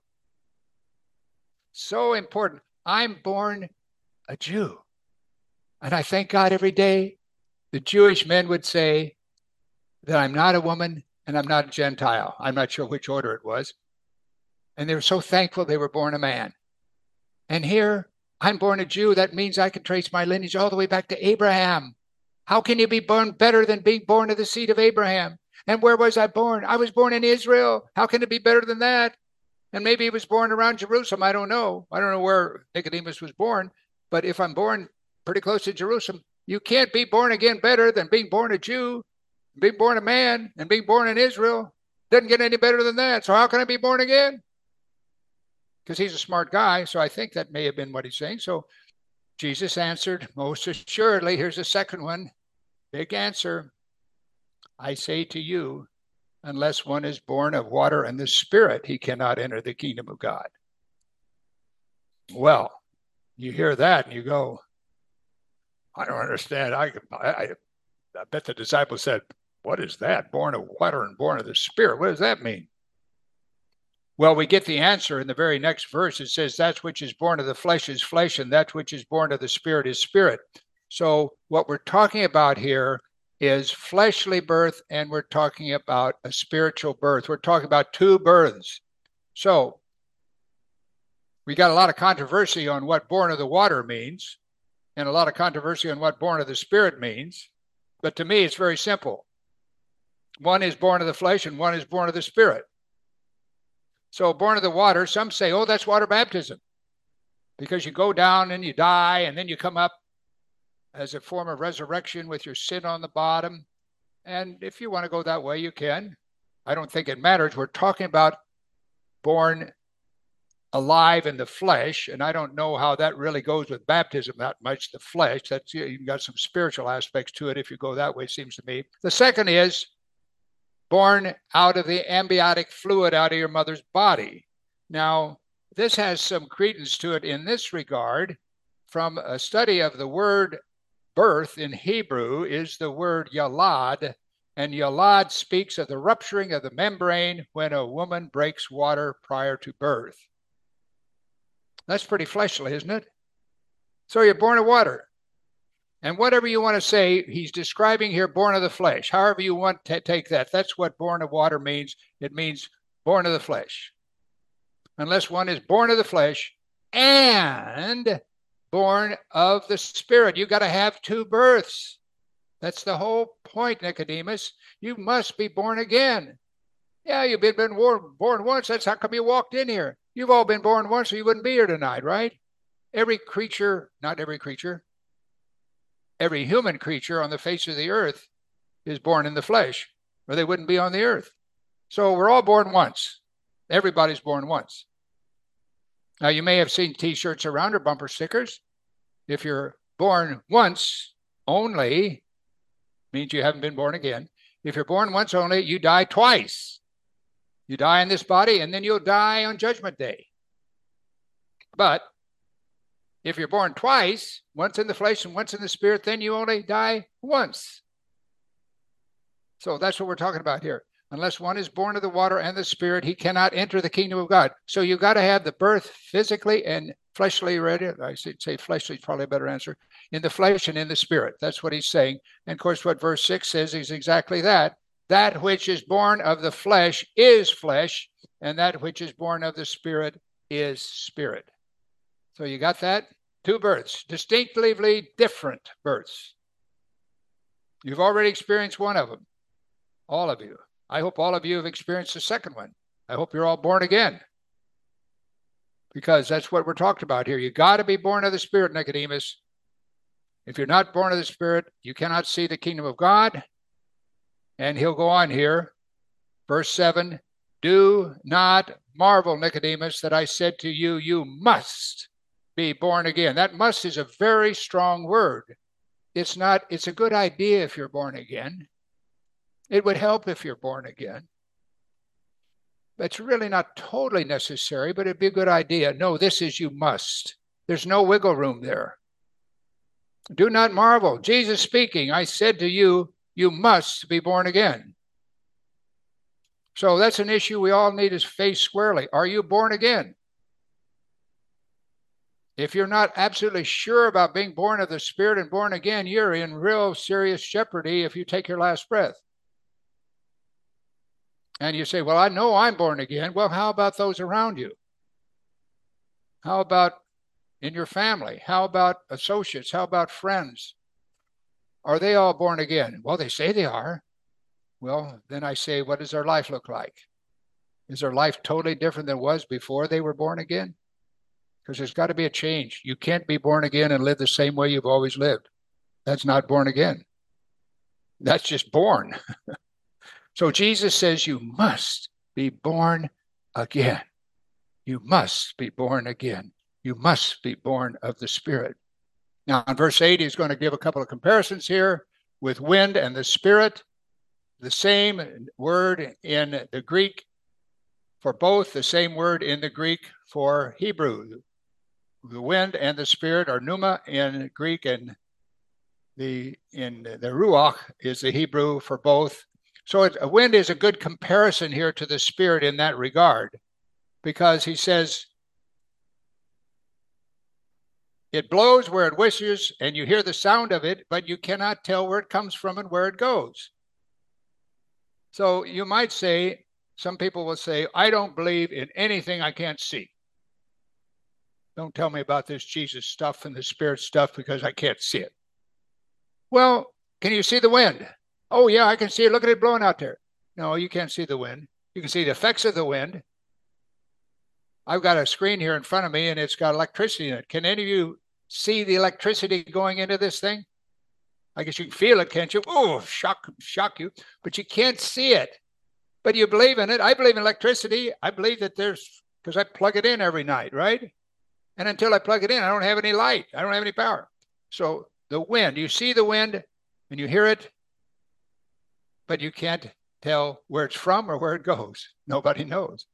So important. I'm born a Jew. And I thank God every day the Jewish men would say that I'm not a woman and I'm not a Gentile. I'm not sure which order it was. And they were so thankful they were born a man. And here, I'm born a Jew. That means I can trace my lineage all the way back to Abraham. How can you be born better than being born of the seed of Abraham? And where was I born? I was born in Israel. How can it be better than that? And maybe he was born around Jerusalem. I don't know. I don't know where Nicodemus was born. But if I'm born pretty close to Jerusalem, you can't be born again better than being born a Jew, being born a man, and being born in Israel. Doesn't get any better than that. So how can I be born again? Because he's a smart guy. So I think that may have been what he's saying. So Jesus answered, most assuredly, here's the second one. Big answer. I say to you, unless one is born of water and the Spirit, he cannot enter the kingdom of God. Well, you hear that and you go, I don't understand. I, I, I bet the disciples said, what is that? Born of water and born of the Spirit. What does that mean? Well, we get the answer in the very next verse. It says, that which is born of the flesh is flesh, and that which is born of the Spirit is spirit. So what we're talking about here is fleshly birth, and we're talking about a spiritual birth. We're talking about two births. So we got a lot of controversy on what born of the water means, and a lot of controversy on what born of the Spirit means. But to me, it's very simple. One is born of the flesh and one is born of the Spirit. So born of the water, some say, oh, that's water baptism, because you go down and you die and then you come up as a form of resurrection with your sin on the bottom. And if you want to go that way, you can. I don't think it matters. We're talking about born alive in the flesh, and I don't know how that really goes with baptism that much, the flesh. That's, you've got some spiritual aspects to it if you go that way, seems to me. The second is born out of the amniotic fluid out of your mother's body. Now, this has some credence to it in this regard. From a study of the word birth in Hebrew is the word yalad, and yalad speaks of the rupturing of the membrane when a woman breaks water prior to birth. That's pretty fleshly, isn't it? So you're born of water. And whatever you want to say, he's describing here born of the flesh. However you want to take that, that's what born of water means. It means born of the flesh. Unless one is born of the flesh and born of the Spirit. You got to have two births. That's the whole point, Nicodemus. You must be born again. Yeah, you've been, been born, born once. That's how come you walked in here. You've all been born once or you wouldn't be here tonight, right? Every creature, not every creature, every human creature on the face of the earth is born in the flesh, or they wouldn't be on the earth. So we're all born once. Everybody's born once. Now, you may have seen T-shirts around or bumper stickers. If you're born once only, means you haven't been born again. If you're born once only, you die twice. You die in this body, and then you'll die on Judgment Day. But if you're born twice, once in the flesh and once in the Spirit, then you only die once. So that's what we're talking about here. Unless one is born of the water and the Spirit, he cannot enter the kingdom of God. So you've got to have the birth physically and fleshly ready. I should say fleshly is probably a better answer. In the flesh and in the Spirit. That's what he's saying. And of course, what verse six says is exactly that. That which is born of the flesh is flesh, and that which is born of the Spirit is spirit. So you got that? Two births, distinctively different births. You've already experienced one of them, all of you. I hope all of you have experienced the second one. I hope you're all born again, because that's what we're talking about here. You got to be born of the Spirit, Nicodemus. If you're not born of the Spirit, you cannot see the kingdom of God. And he'll go on here, verse seven, do not marvel, Nicodemus, that I said to you, you must be born again. That must is a very strong word. It's not, it's a good idea if you're born again. It would help if you're born again. It's really not totally necessary, but it'd be a good idea. No, this is you must. There's no wiggle room there. Do not marvel. Jesus speaking, I said to you, you must be born again. So that's an issue we all need to face squarely. Are you born again? If you're not absolutely sure about being born of the Spirit and born again, you're in real serious jeopardy if you take your last breath. And you say, well, I know I'm born again. Well, how about those around you? How about in your family? How about associates? How about friends? Are they all born again? Well, they say they are. Well, then I say, what does their life look like? Is their life totally different than it was before they were born again? Because there's got to be a change. You can't be born again and live the same way you've always lived. That's not born again. That's just born. So Jesus says you must be born again. You must be born again. You must be born of the Spirit. Now, in verse eight, he's going to give a couple of comparisons here with wind and the Spirit. The same word in the Greek for both, the same word in the Greek for Hebrew. The wind and the Spirit are pneuma in Greek, and the in the ruach is the Hebrew for both. So it, a wind is a good comparison here to the Spirit in that regard, because he says, it blows where it wishes, and you hear the sound of it, but you cannot tell where it comes from and where it goes. So you might say, some people will say, I don't believe in anything I can't see. Don't tell me about this Jesus stuff and the Spirit stuff because I can't see it. Well, can you see the wind? Oh, yeah, I can see it. Look at it blowing out there. No, you can't see the wind. You can see the effects of the wind. I've got a screen here in front of me, and it's got electricity in it. Can any of you see the electricity going into this thing? I guess you can feel it, can't you? Oh, shock, shock you. But you can't see it. But you believe in it. I believe in electricity. I believe that there's, because I plug it in every night, right? And until I plug it in, I don't have any light. I don't have any power. So the wind, you see the wind and you hear it, but you can't tell where it's from or where it goes. Nobody knows.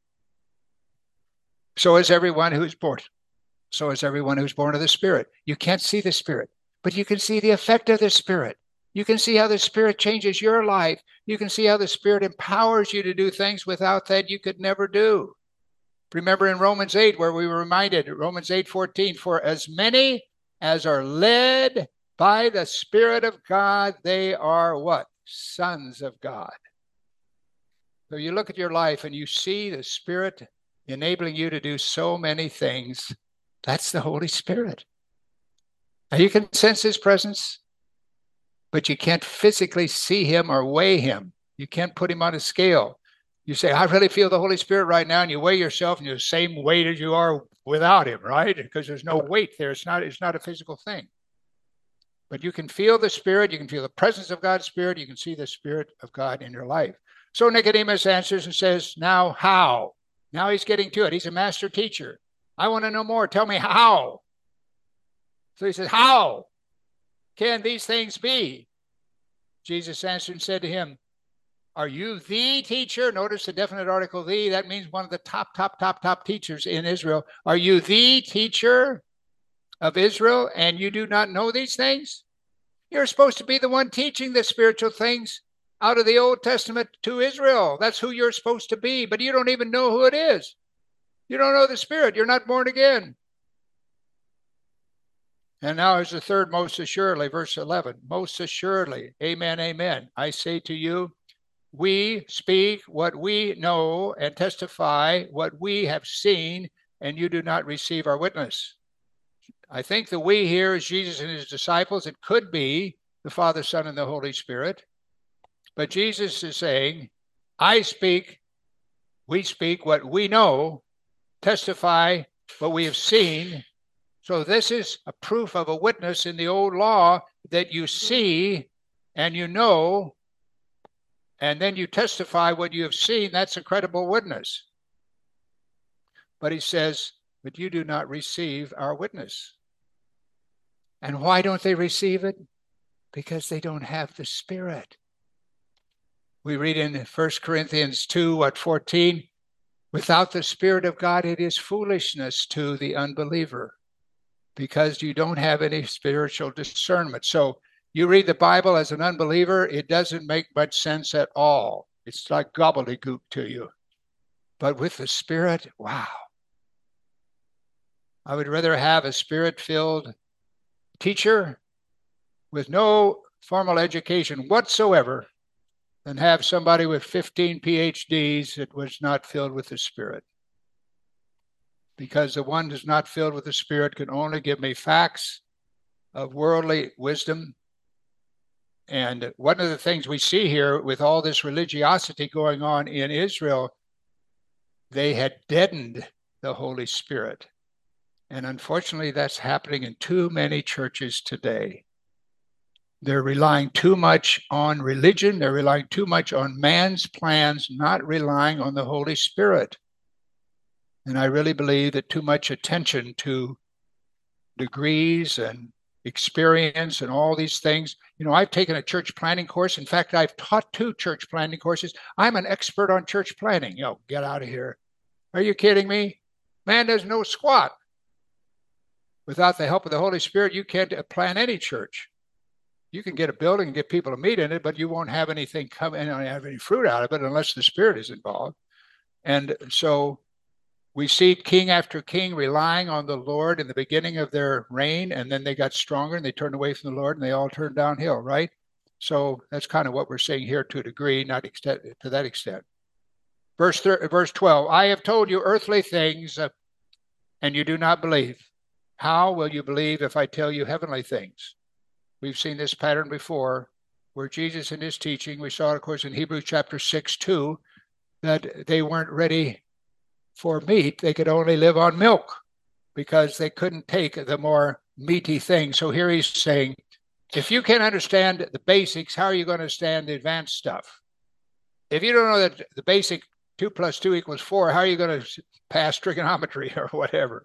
So is everyone who's born. So is everyone who's born of the Spirit. You can't see the Spirit, but you can see the effect of the Spirit. You can see how the Spirit changes your life. You can see how the Spirit empowers you to do things without that you could never do. Remember in Romans eight, where we were reminded, Romans eight fourteen, for as many as are led by the Spirit of God, they are what? Sons of God. So you look at your life and you see the Spirit enabling you to do so many things. That's the Holy Spirit. Now you can sense his presence, but you can't physically see him or weigh him. You can't put him on a scale. You say, I really feel the Holy Spirit right now, and you weigh yourself and you're the same weight as you are without him, right? Because there's no weight there. It's not, it's not a physical thing. But you can feel the Spirit. You can feel the presence of God's Spirit. You can see the Spirit of God in your life. So Nicodemus answers and says, now how? Now he's getting to it. He's a master teacher. I want to know more. Tell me how. So he says, how can these things be? Jesus answered and said to him, are you the teacher? Notice the definite article, the. That means one of the top, top, top, top teachers in Israel. Are you the teacher of Israel and you do not know these things? You're supposed to be the one teaching the spiritual things out of the Old Testament to Israel. That's who you're supposed to be, but you don't even know who it is. You don't know the Spirit. You're not born again. And now here's the third, most assuredly, verse eleven. Most assuredly, amen, amen. I say to you, we speak what we know and testify what we have seen, and you do not receive our witness. I think the we here is Jesus and his disciples. It could be the Father, Son, and the Holy Spirit. But Jesus is saying, I speak, we speak what we know, testify what we have seen. So this is a proof of a witness in the old law that you see and you know, and then you testify what you have seen. That's a credible witness. But he says, but you do not receive our witness. And why don't they receive it? Because they don't have the Spirit. We read in First Corinthians two, what, fourteen, without the Spirit of God, it is foolishness to the unbeliever, because you don't have any spiritual discernment. So you read the Bible as an unbeliever, it doesn't make much sense at all. It's like gobbledygook to you. But with the Spirit, wow. I would rather have a Spirit-filled teacher with no formal education whatsoever than have somebody with fifteen P H Ds that was not filled with the Spirit. Because the one who's not filled with the Spirit can only give me facts of worldly wisdom. And one of the things we see here with all this religiosity going on in Israel, they had deadened the Holy Spirit. And unfortunately, that's happening in too many churches today. They're relying too much on religion. They're relying too much on man's plans, not relying on the Holy Spirit. And I really believe that too much attention to degrees and experience and all these things. You know, I've taken a church planning course. In fact, I've taught two church planning courses. I'm an expert on church planning. You know, get out of here. Are you kidding me? Man doesn't know squat. Without the help of the Holy Spirit, you can't plan any church. You can get a building and get people to meet in it, but you won't have anything come in and have any fruit out of it unless the Spirit is involved. And so we see king after king relying on the Lord in the beginning of their reign, and then they got stronger and they turned away from the Lord and they all turned downhill, right? So that's kind of what we're saying here to a degree, not extent, to that extent. Verse, verse twelve, I have told you earthly things uh, and you do not believe. How will you believe if I tell you heavenly things? We've seen this pattern before where Jesus in his teaching, we saw, of course, in Hebrews chapter six, too, that they weren't ready for meat. They could only live on milk because they couldn't take the more meaty things. So here he's saying, if you can't understand the basics, how are you going to understand the advanced stuff? If you don't know that the basic two plus two equals four, how are you going to pass trigonometry or whatever?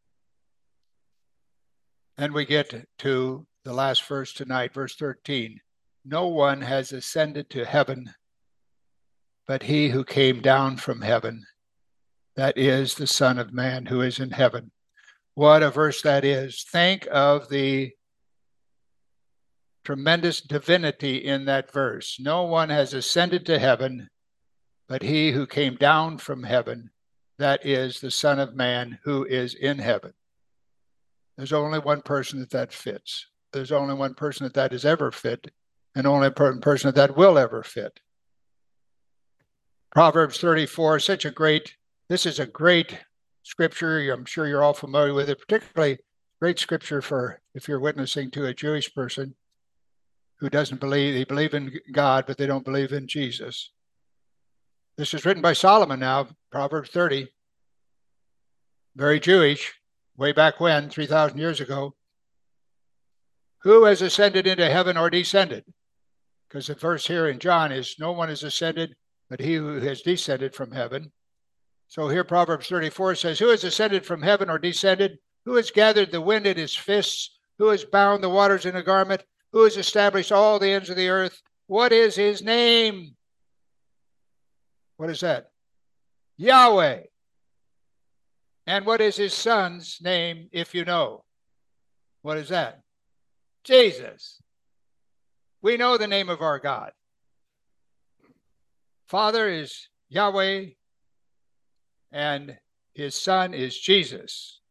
And we get to the last verse tonight, verse thirteen. No one has ascended to heaven but he who came down from heaven, that is the Son of Man who is in heaven. What a verse that is. Think of the tremendous divinity in that verse. No one has ascended to heaven but he who came down from heaven, that is the Son of Man who is in heaven. There's only one person that that fits. There's only one person that that is ever fit, and only one person that that will ever fit. Proverbs thirty-four, such a great, this is a great scripture. I'm sure you're all familiar with it, particularly great scripture for if you're witnessing to a Jewish person who doesn't believe, they believe in God, but they don't believe in Jesus. This is written by Solomon now, Proverbs thirty, very Jewish, way back when, three thousand years ago. Who has ascended into heaven or descended? Because the verse here in John is, no one has ascended but he who has descended from heaven. So here Proverbs thirty-four says, who has ascended from heaven or descended? Who has gathered the wind in his fists? Who has bound the waters in a garment? Who has established all the ends of the earth? What is his name? What is that? Yahweh. And what is his son's name, if you know? What is that? Jesus. We know the name of our God. Father is Yahweh, and his son is Jesus.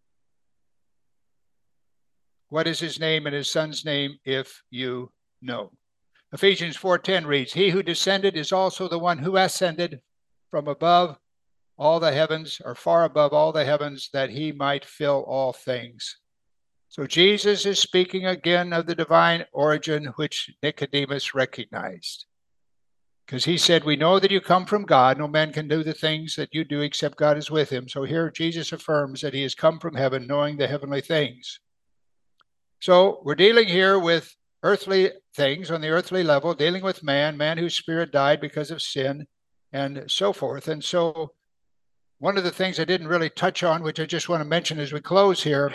What is his name and his son's name, if you know? Ephesians four ten reads, he who descended is also the one who ascended from above all the heavens, or far above all the heavens, that he might fill all things. So Jesus is speaking again of the divine origin which Nicodemus recognized. Because he said, we know that you come from God. No man can do the things that you do except God is with him. So here Jesus affirms that he has come from heaven, knowing the heavenly things. So we're dealing here with earthly things on the earthly level, dealing with man, man whose spirit died because of sin, and so forth. And so one of the things I didn't really touch on, which I just want to mention as we close here,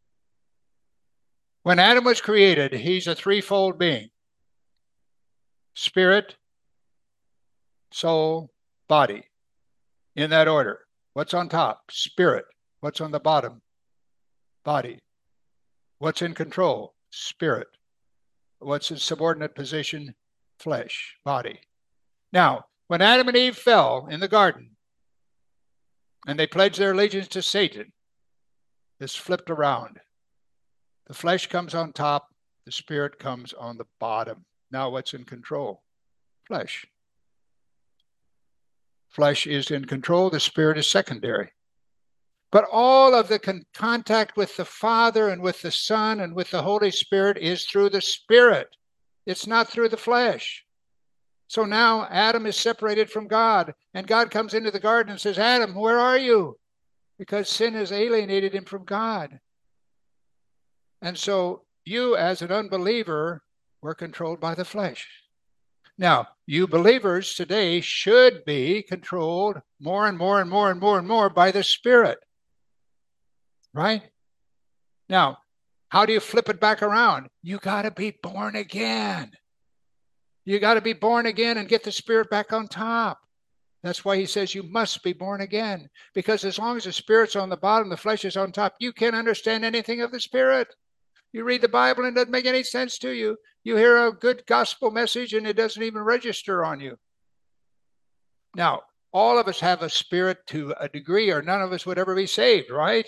when Adam was created, he's a threefold being: spirit, soul, body, in that order. What's on top? Spirit. What's on the bottom? Body. What's in control? Spirit. What's in subordinate position? Flesh, body. Now, when Adam and Eve fell in the garden and they pledged their allegiance to Satan, this flipped around. The flesh comes on top, the spirit comes on the bottom. Now what's in control? Flesh. Flesh is in control, the spirit is secondary. But all of the con- contact with the Father and with the Son and with the Holy Spirit is through the Spirit. It's not through the flesh. So now Adam is separated from God, and God comes into the garden and says, Adam, where are you? Because sin has alienated him from God. And so you, as an unbeliever, were controlled by the flesh. Now, you believers today should be controlled more and more and more and more and more by the Spirit. Right? Now, how do you flip it back around? You got to be born again. You got to be born again and get the Spirit back on top. That's why he says you must be born again. Because as long as the Spirit's on the bottom, the flesh is on top, you can't understand anything of the Spirit. You read the Bible and it doesn't make any sense to you. You hear a good gospel message and it doesn't even register on you. Now, all of us have a spirit to a degree, or none of us would ever be saved, right?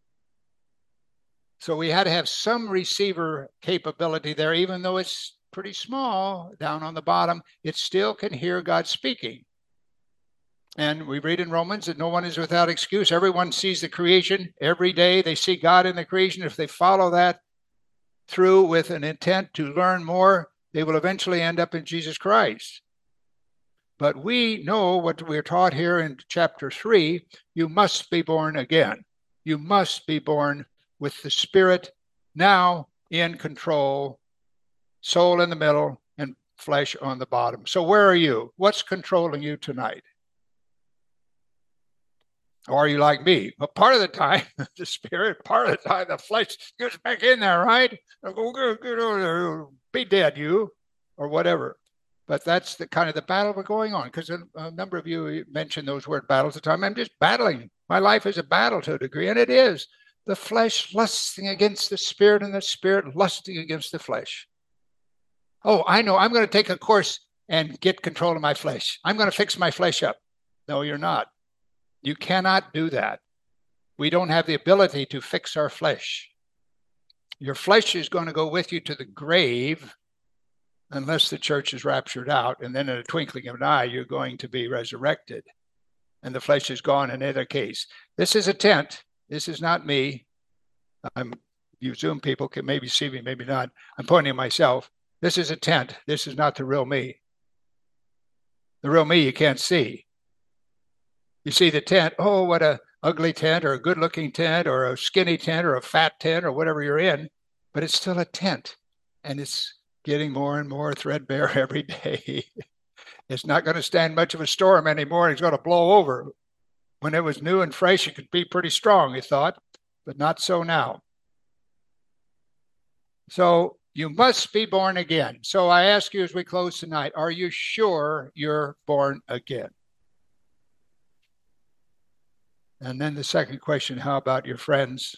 So we had to have some receiver capability there, even though it's pretty small down on the bottom, it still can hear God speaking. And we read in Romans that no one is without excuse. Everyone sees the creation every day. They see God in the creation. If they follow that through with an intent to learn more, They will eventually end up in Jesus Christ. But we know what we're taught here in chapter three. You must be born again. You must be born with the Spirit now in control, soul in the middle, and flesh on the bottom. So where are you? What's controlling you tonight? Or are you like me? Well, part of the time, the Spirit, part of the time, the flesh gets back in there, right? Be dead, you, or whatever. But that's the kind of the battle we're going on, because a, a number of you mentioned those word battles at the time. I'm just battling. My life is a battle to a degree, and it is. The flesh lusting against the Spirit, and the Spirit lusting against the flesh. Oh, I know. I'm going to take a course and get control of my flesh. I'm going to fix my flesh up. No, you're not. You cannot do that. We don't have the ability to fix our flesh. Your flesh is going to go with you to the grave unless the church is raptured out. And then in a twinkling of an eye, you're going to be resurrected. And the flesh is gone in either case. This is a tent. This is not me. I'm, you Zoom people can maybe see me, maybe not. I'm pointing at myself. This is a tent. This is not the real me. The real me you can't see. You see the tent. Oh, what a ugly tent, or a good-looking tent, or a skinny tent, or a fat tent, or whatever you're in. But it's still a tent. And it's getting more and more threadbare every day. It's not going to stand much of a storm anymore. It's going to blow over. When it was new and fresh, it could be pretty strong, he thought, but not so now. So you must be born again. So I ask you as we close tonight, are you sure you're born again? And then the second question, how about your friends?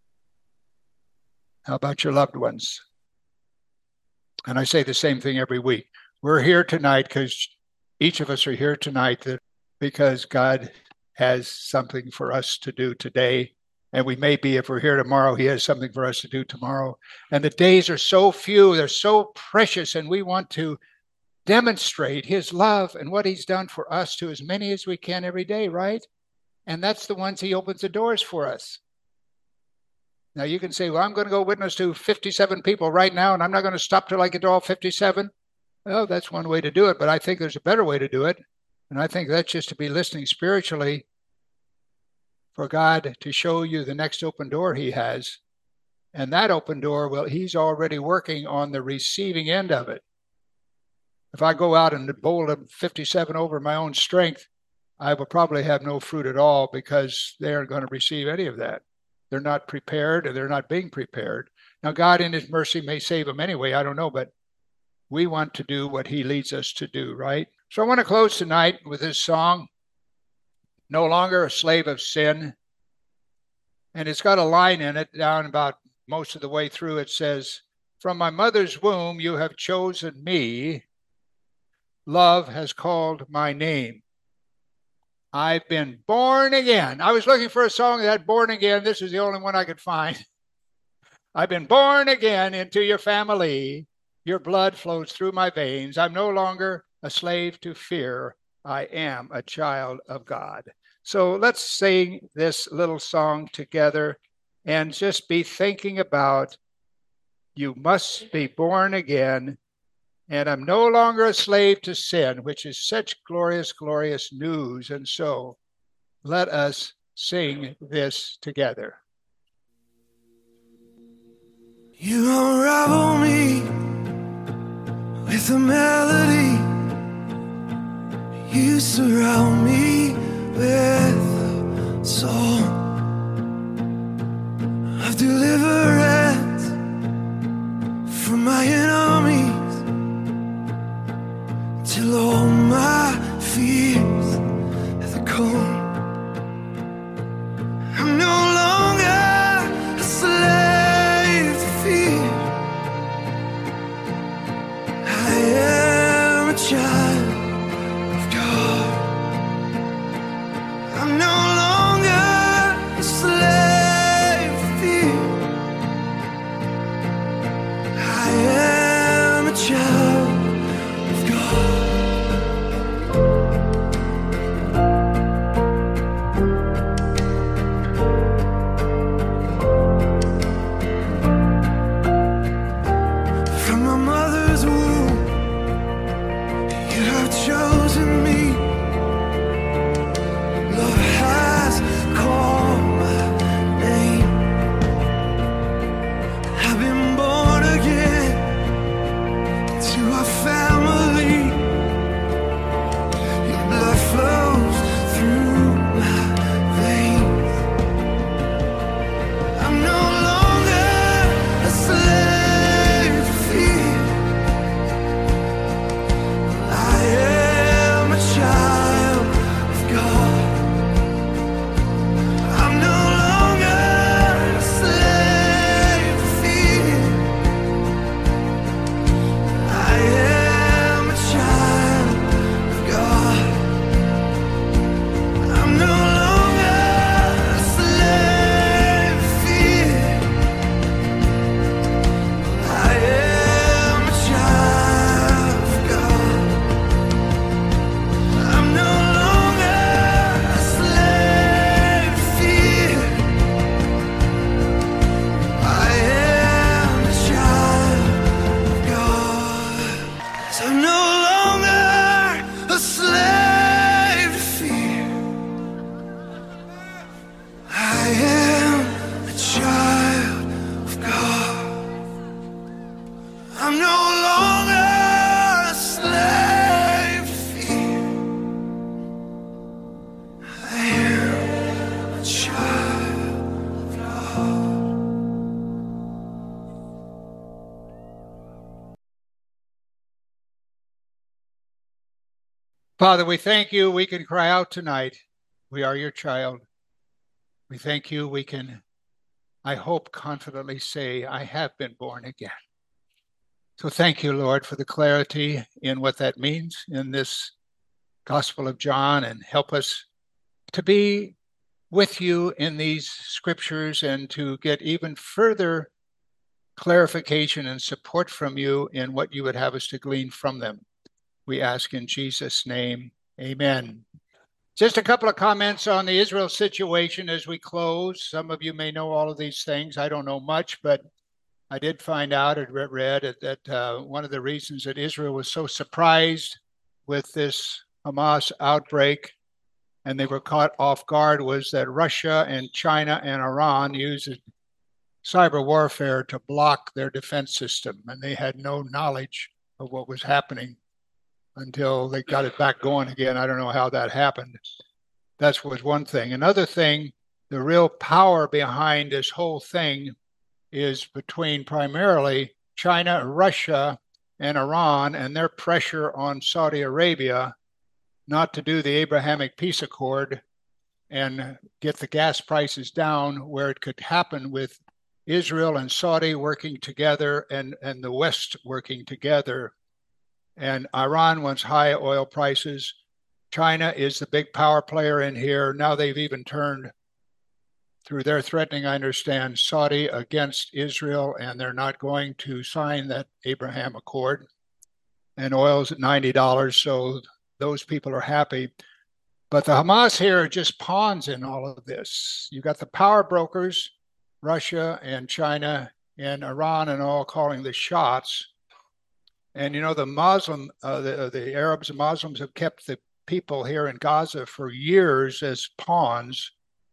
How about your loved ones? And I say the same thing every week. We're here tonight because each of us are here tonight that because God has something for us to do today. And we may be, if we're here tomorrow, he has something for us to do tomorrow. And the days are so few, they're so precious, and we want to demonstrate his love and what he's done for us to as many as we can every day, right? And that's the ones he opens the doors for us. Now you can say, well, I'm going to go witness to fifty-seven people right now, and I'm not going to stop till I get to all fifty-seven. Well, that's one way to do it, but I think there's a better way to do it. And I think that's just to be listening spiritually for God to show you the next open door he has. And that open door, well, he's already working on the receiving end of it. If I go out and bowl fifty-seven over my own strength, I will probably have no fruit at all because they aren't going to receive any of that. They're not prepared, or they're not being prepared. Now, God in his mercy may save them anyway. I don't know, but we want to do what he leads us to do, right? So I want to close tonight with this song, No Longer a Slave of Sin. And it's got a line in it down about most of the way through. It says, from my mother's womb you have chosen me. Love has called my name. I've been born again. I was looking for a song that had born again. This is the only one I could find. I've been born again into your family. Your blood flows through my veins. I'm no longer a slave to fear. I am a child of God. So let's sing this little song together and just be thinking about you must be born again. And I'm no longer a slave to sin, which is such glorious, glorious news. And so let us sing this together. You unravel me with a melody. You surround me with a song of deliverance from my enemies. Till all my fears have gone. I'm no longer a slave to fear. I am a child of God. I'm no longer am a child of God. I'm no longer a slave to fear. I am a child of God. Father, we thank you. We can cry out tonight. We are your child. We thank you. We can, I hope, confidently say, I have been born again. So thank you, Lord, for the clarity in what that means in this Gospel of John, and help us to be with you in these scriptures and to get even further clarification and support from you in what you would have us to glean from them. We ask in Jesus' name, amen. Just a couple of comments on the Israel situation as we close. Some of you may know all of these things. I don't know much, but I did find out and read that uh, one of the reasons that Israel was so surprised with this Hamas outbreak and they were caught off guard was that Russia and China and Iran used cyber warfare to block their defense system, and they had no knowledge of what was happening until they got it back going again. I don't know how that happened. That was one thing. Another thing, the real power behind this whole thing is between primarily China, Russia, and Iran, and their pressure on Saudi Arabia not to do the Abrahamic Peace Accord and get the gas prices down, where it could happen with Israel and Saudi working together and, and the West working together. And Iran wants high oil prices. China is the big power player in here. Now they've even turned, through their threatening, I understand, Saudi against Israel, and they're not going to sign that Abraham Accord. And oil's at ninety dollars, so those people are happy. But the Hamas here are just pawns in all of this. You got the power brokers, Russia and China and Iran, and all calling the shots. And, you know, the Muslim, uh, the, the Arabs and Muslims have kept the people here in Gaza for years as pawns.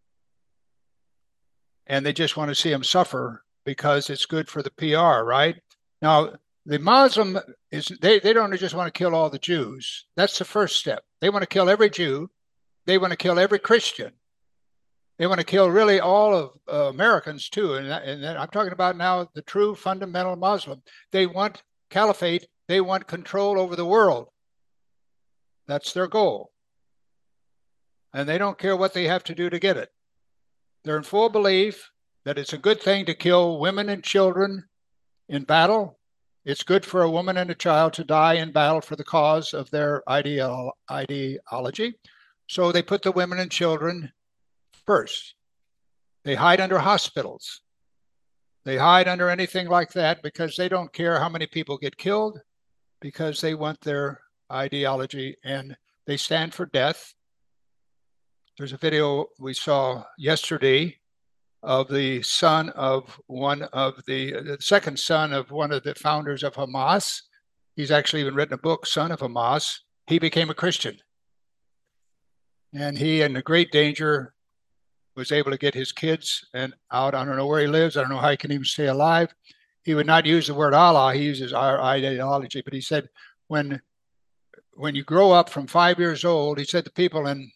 And they just want to see them suffer because it's good for the P R, right? Now, the Muslim, is they, they don't just want to kill all the Jews. That's the first step. They want to kill every Jew. They want to kill every Christian. They want to kill really all of uh, Americans too. And, and I'm talking about now the true fundamental Muslim. They want caliphate. They want control over the world. That's their goal. And they don't care what they have to do to get it. They're in full belief that it's a good thing to kill women and children in battle. It's good for a woman and a child to die in battle for the cause of their ideolo- ideology. So they put the women and children first. They hide under hospitals. They hide under anything like that because they don't care how many people get killed, because they want their ideology, and they stand for death. There's a video we saw yesterday of the son of one of the, the second son of one of the founders of Hamas. He's actually even written a book, Son of Hamas. He became a Christian. And he, in great danger, was able to get his kids and out. I don't know where he lives. I don't know how he can even stay alive. He would not use the word Allah. He uses our ideology. But he said, when, when you grow up from five years old, he said the people in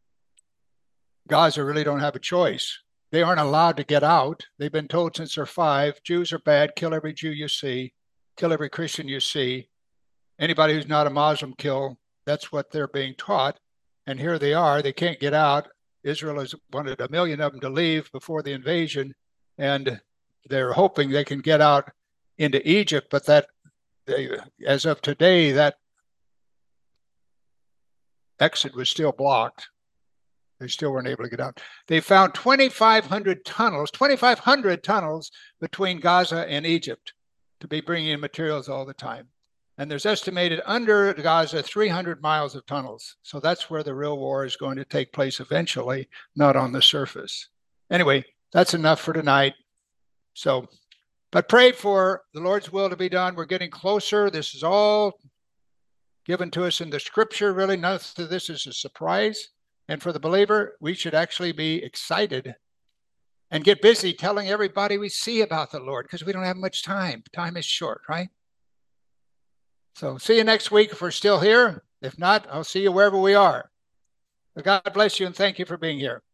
Gaza really don't have a choice. They aren't allowed to get out. They've been told since they're five, Jews are bad. Kill every Jew you see. Kill every Christian you see. Anybody who's not a Muslim, kill. That's what they're being taught. And here they are. They can't get out. Israel has wanted a million of them to leave before the invasion, and they're hoping they can get out into Egypt. But that, they, as of today, that exit was still blocked. They still weren't able to get out. They found twenty-five hundred tunnels, twenty-five hundred tunnels between Gaza and Egypt to be bringing in materials all the time. And there's estimated under Gaza three hundred miles of tunnels. So that's where the real war is going to take place eventually, not on the surface. Anyway, that's enough for tonight. So, but pray for the Lord's will to be done. We're getting closer. This is all given to us in the scripture. Really, none of this is a surprise. And for the believer, we should actually be excited and get busy telling everybody we see about the Lord, because we don't have much time. Time is short, right? So see you next week if we're still here. If not, I'll see you wherever we are. But God bless you and thank you for being here.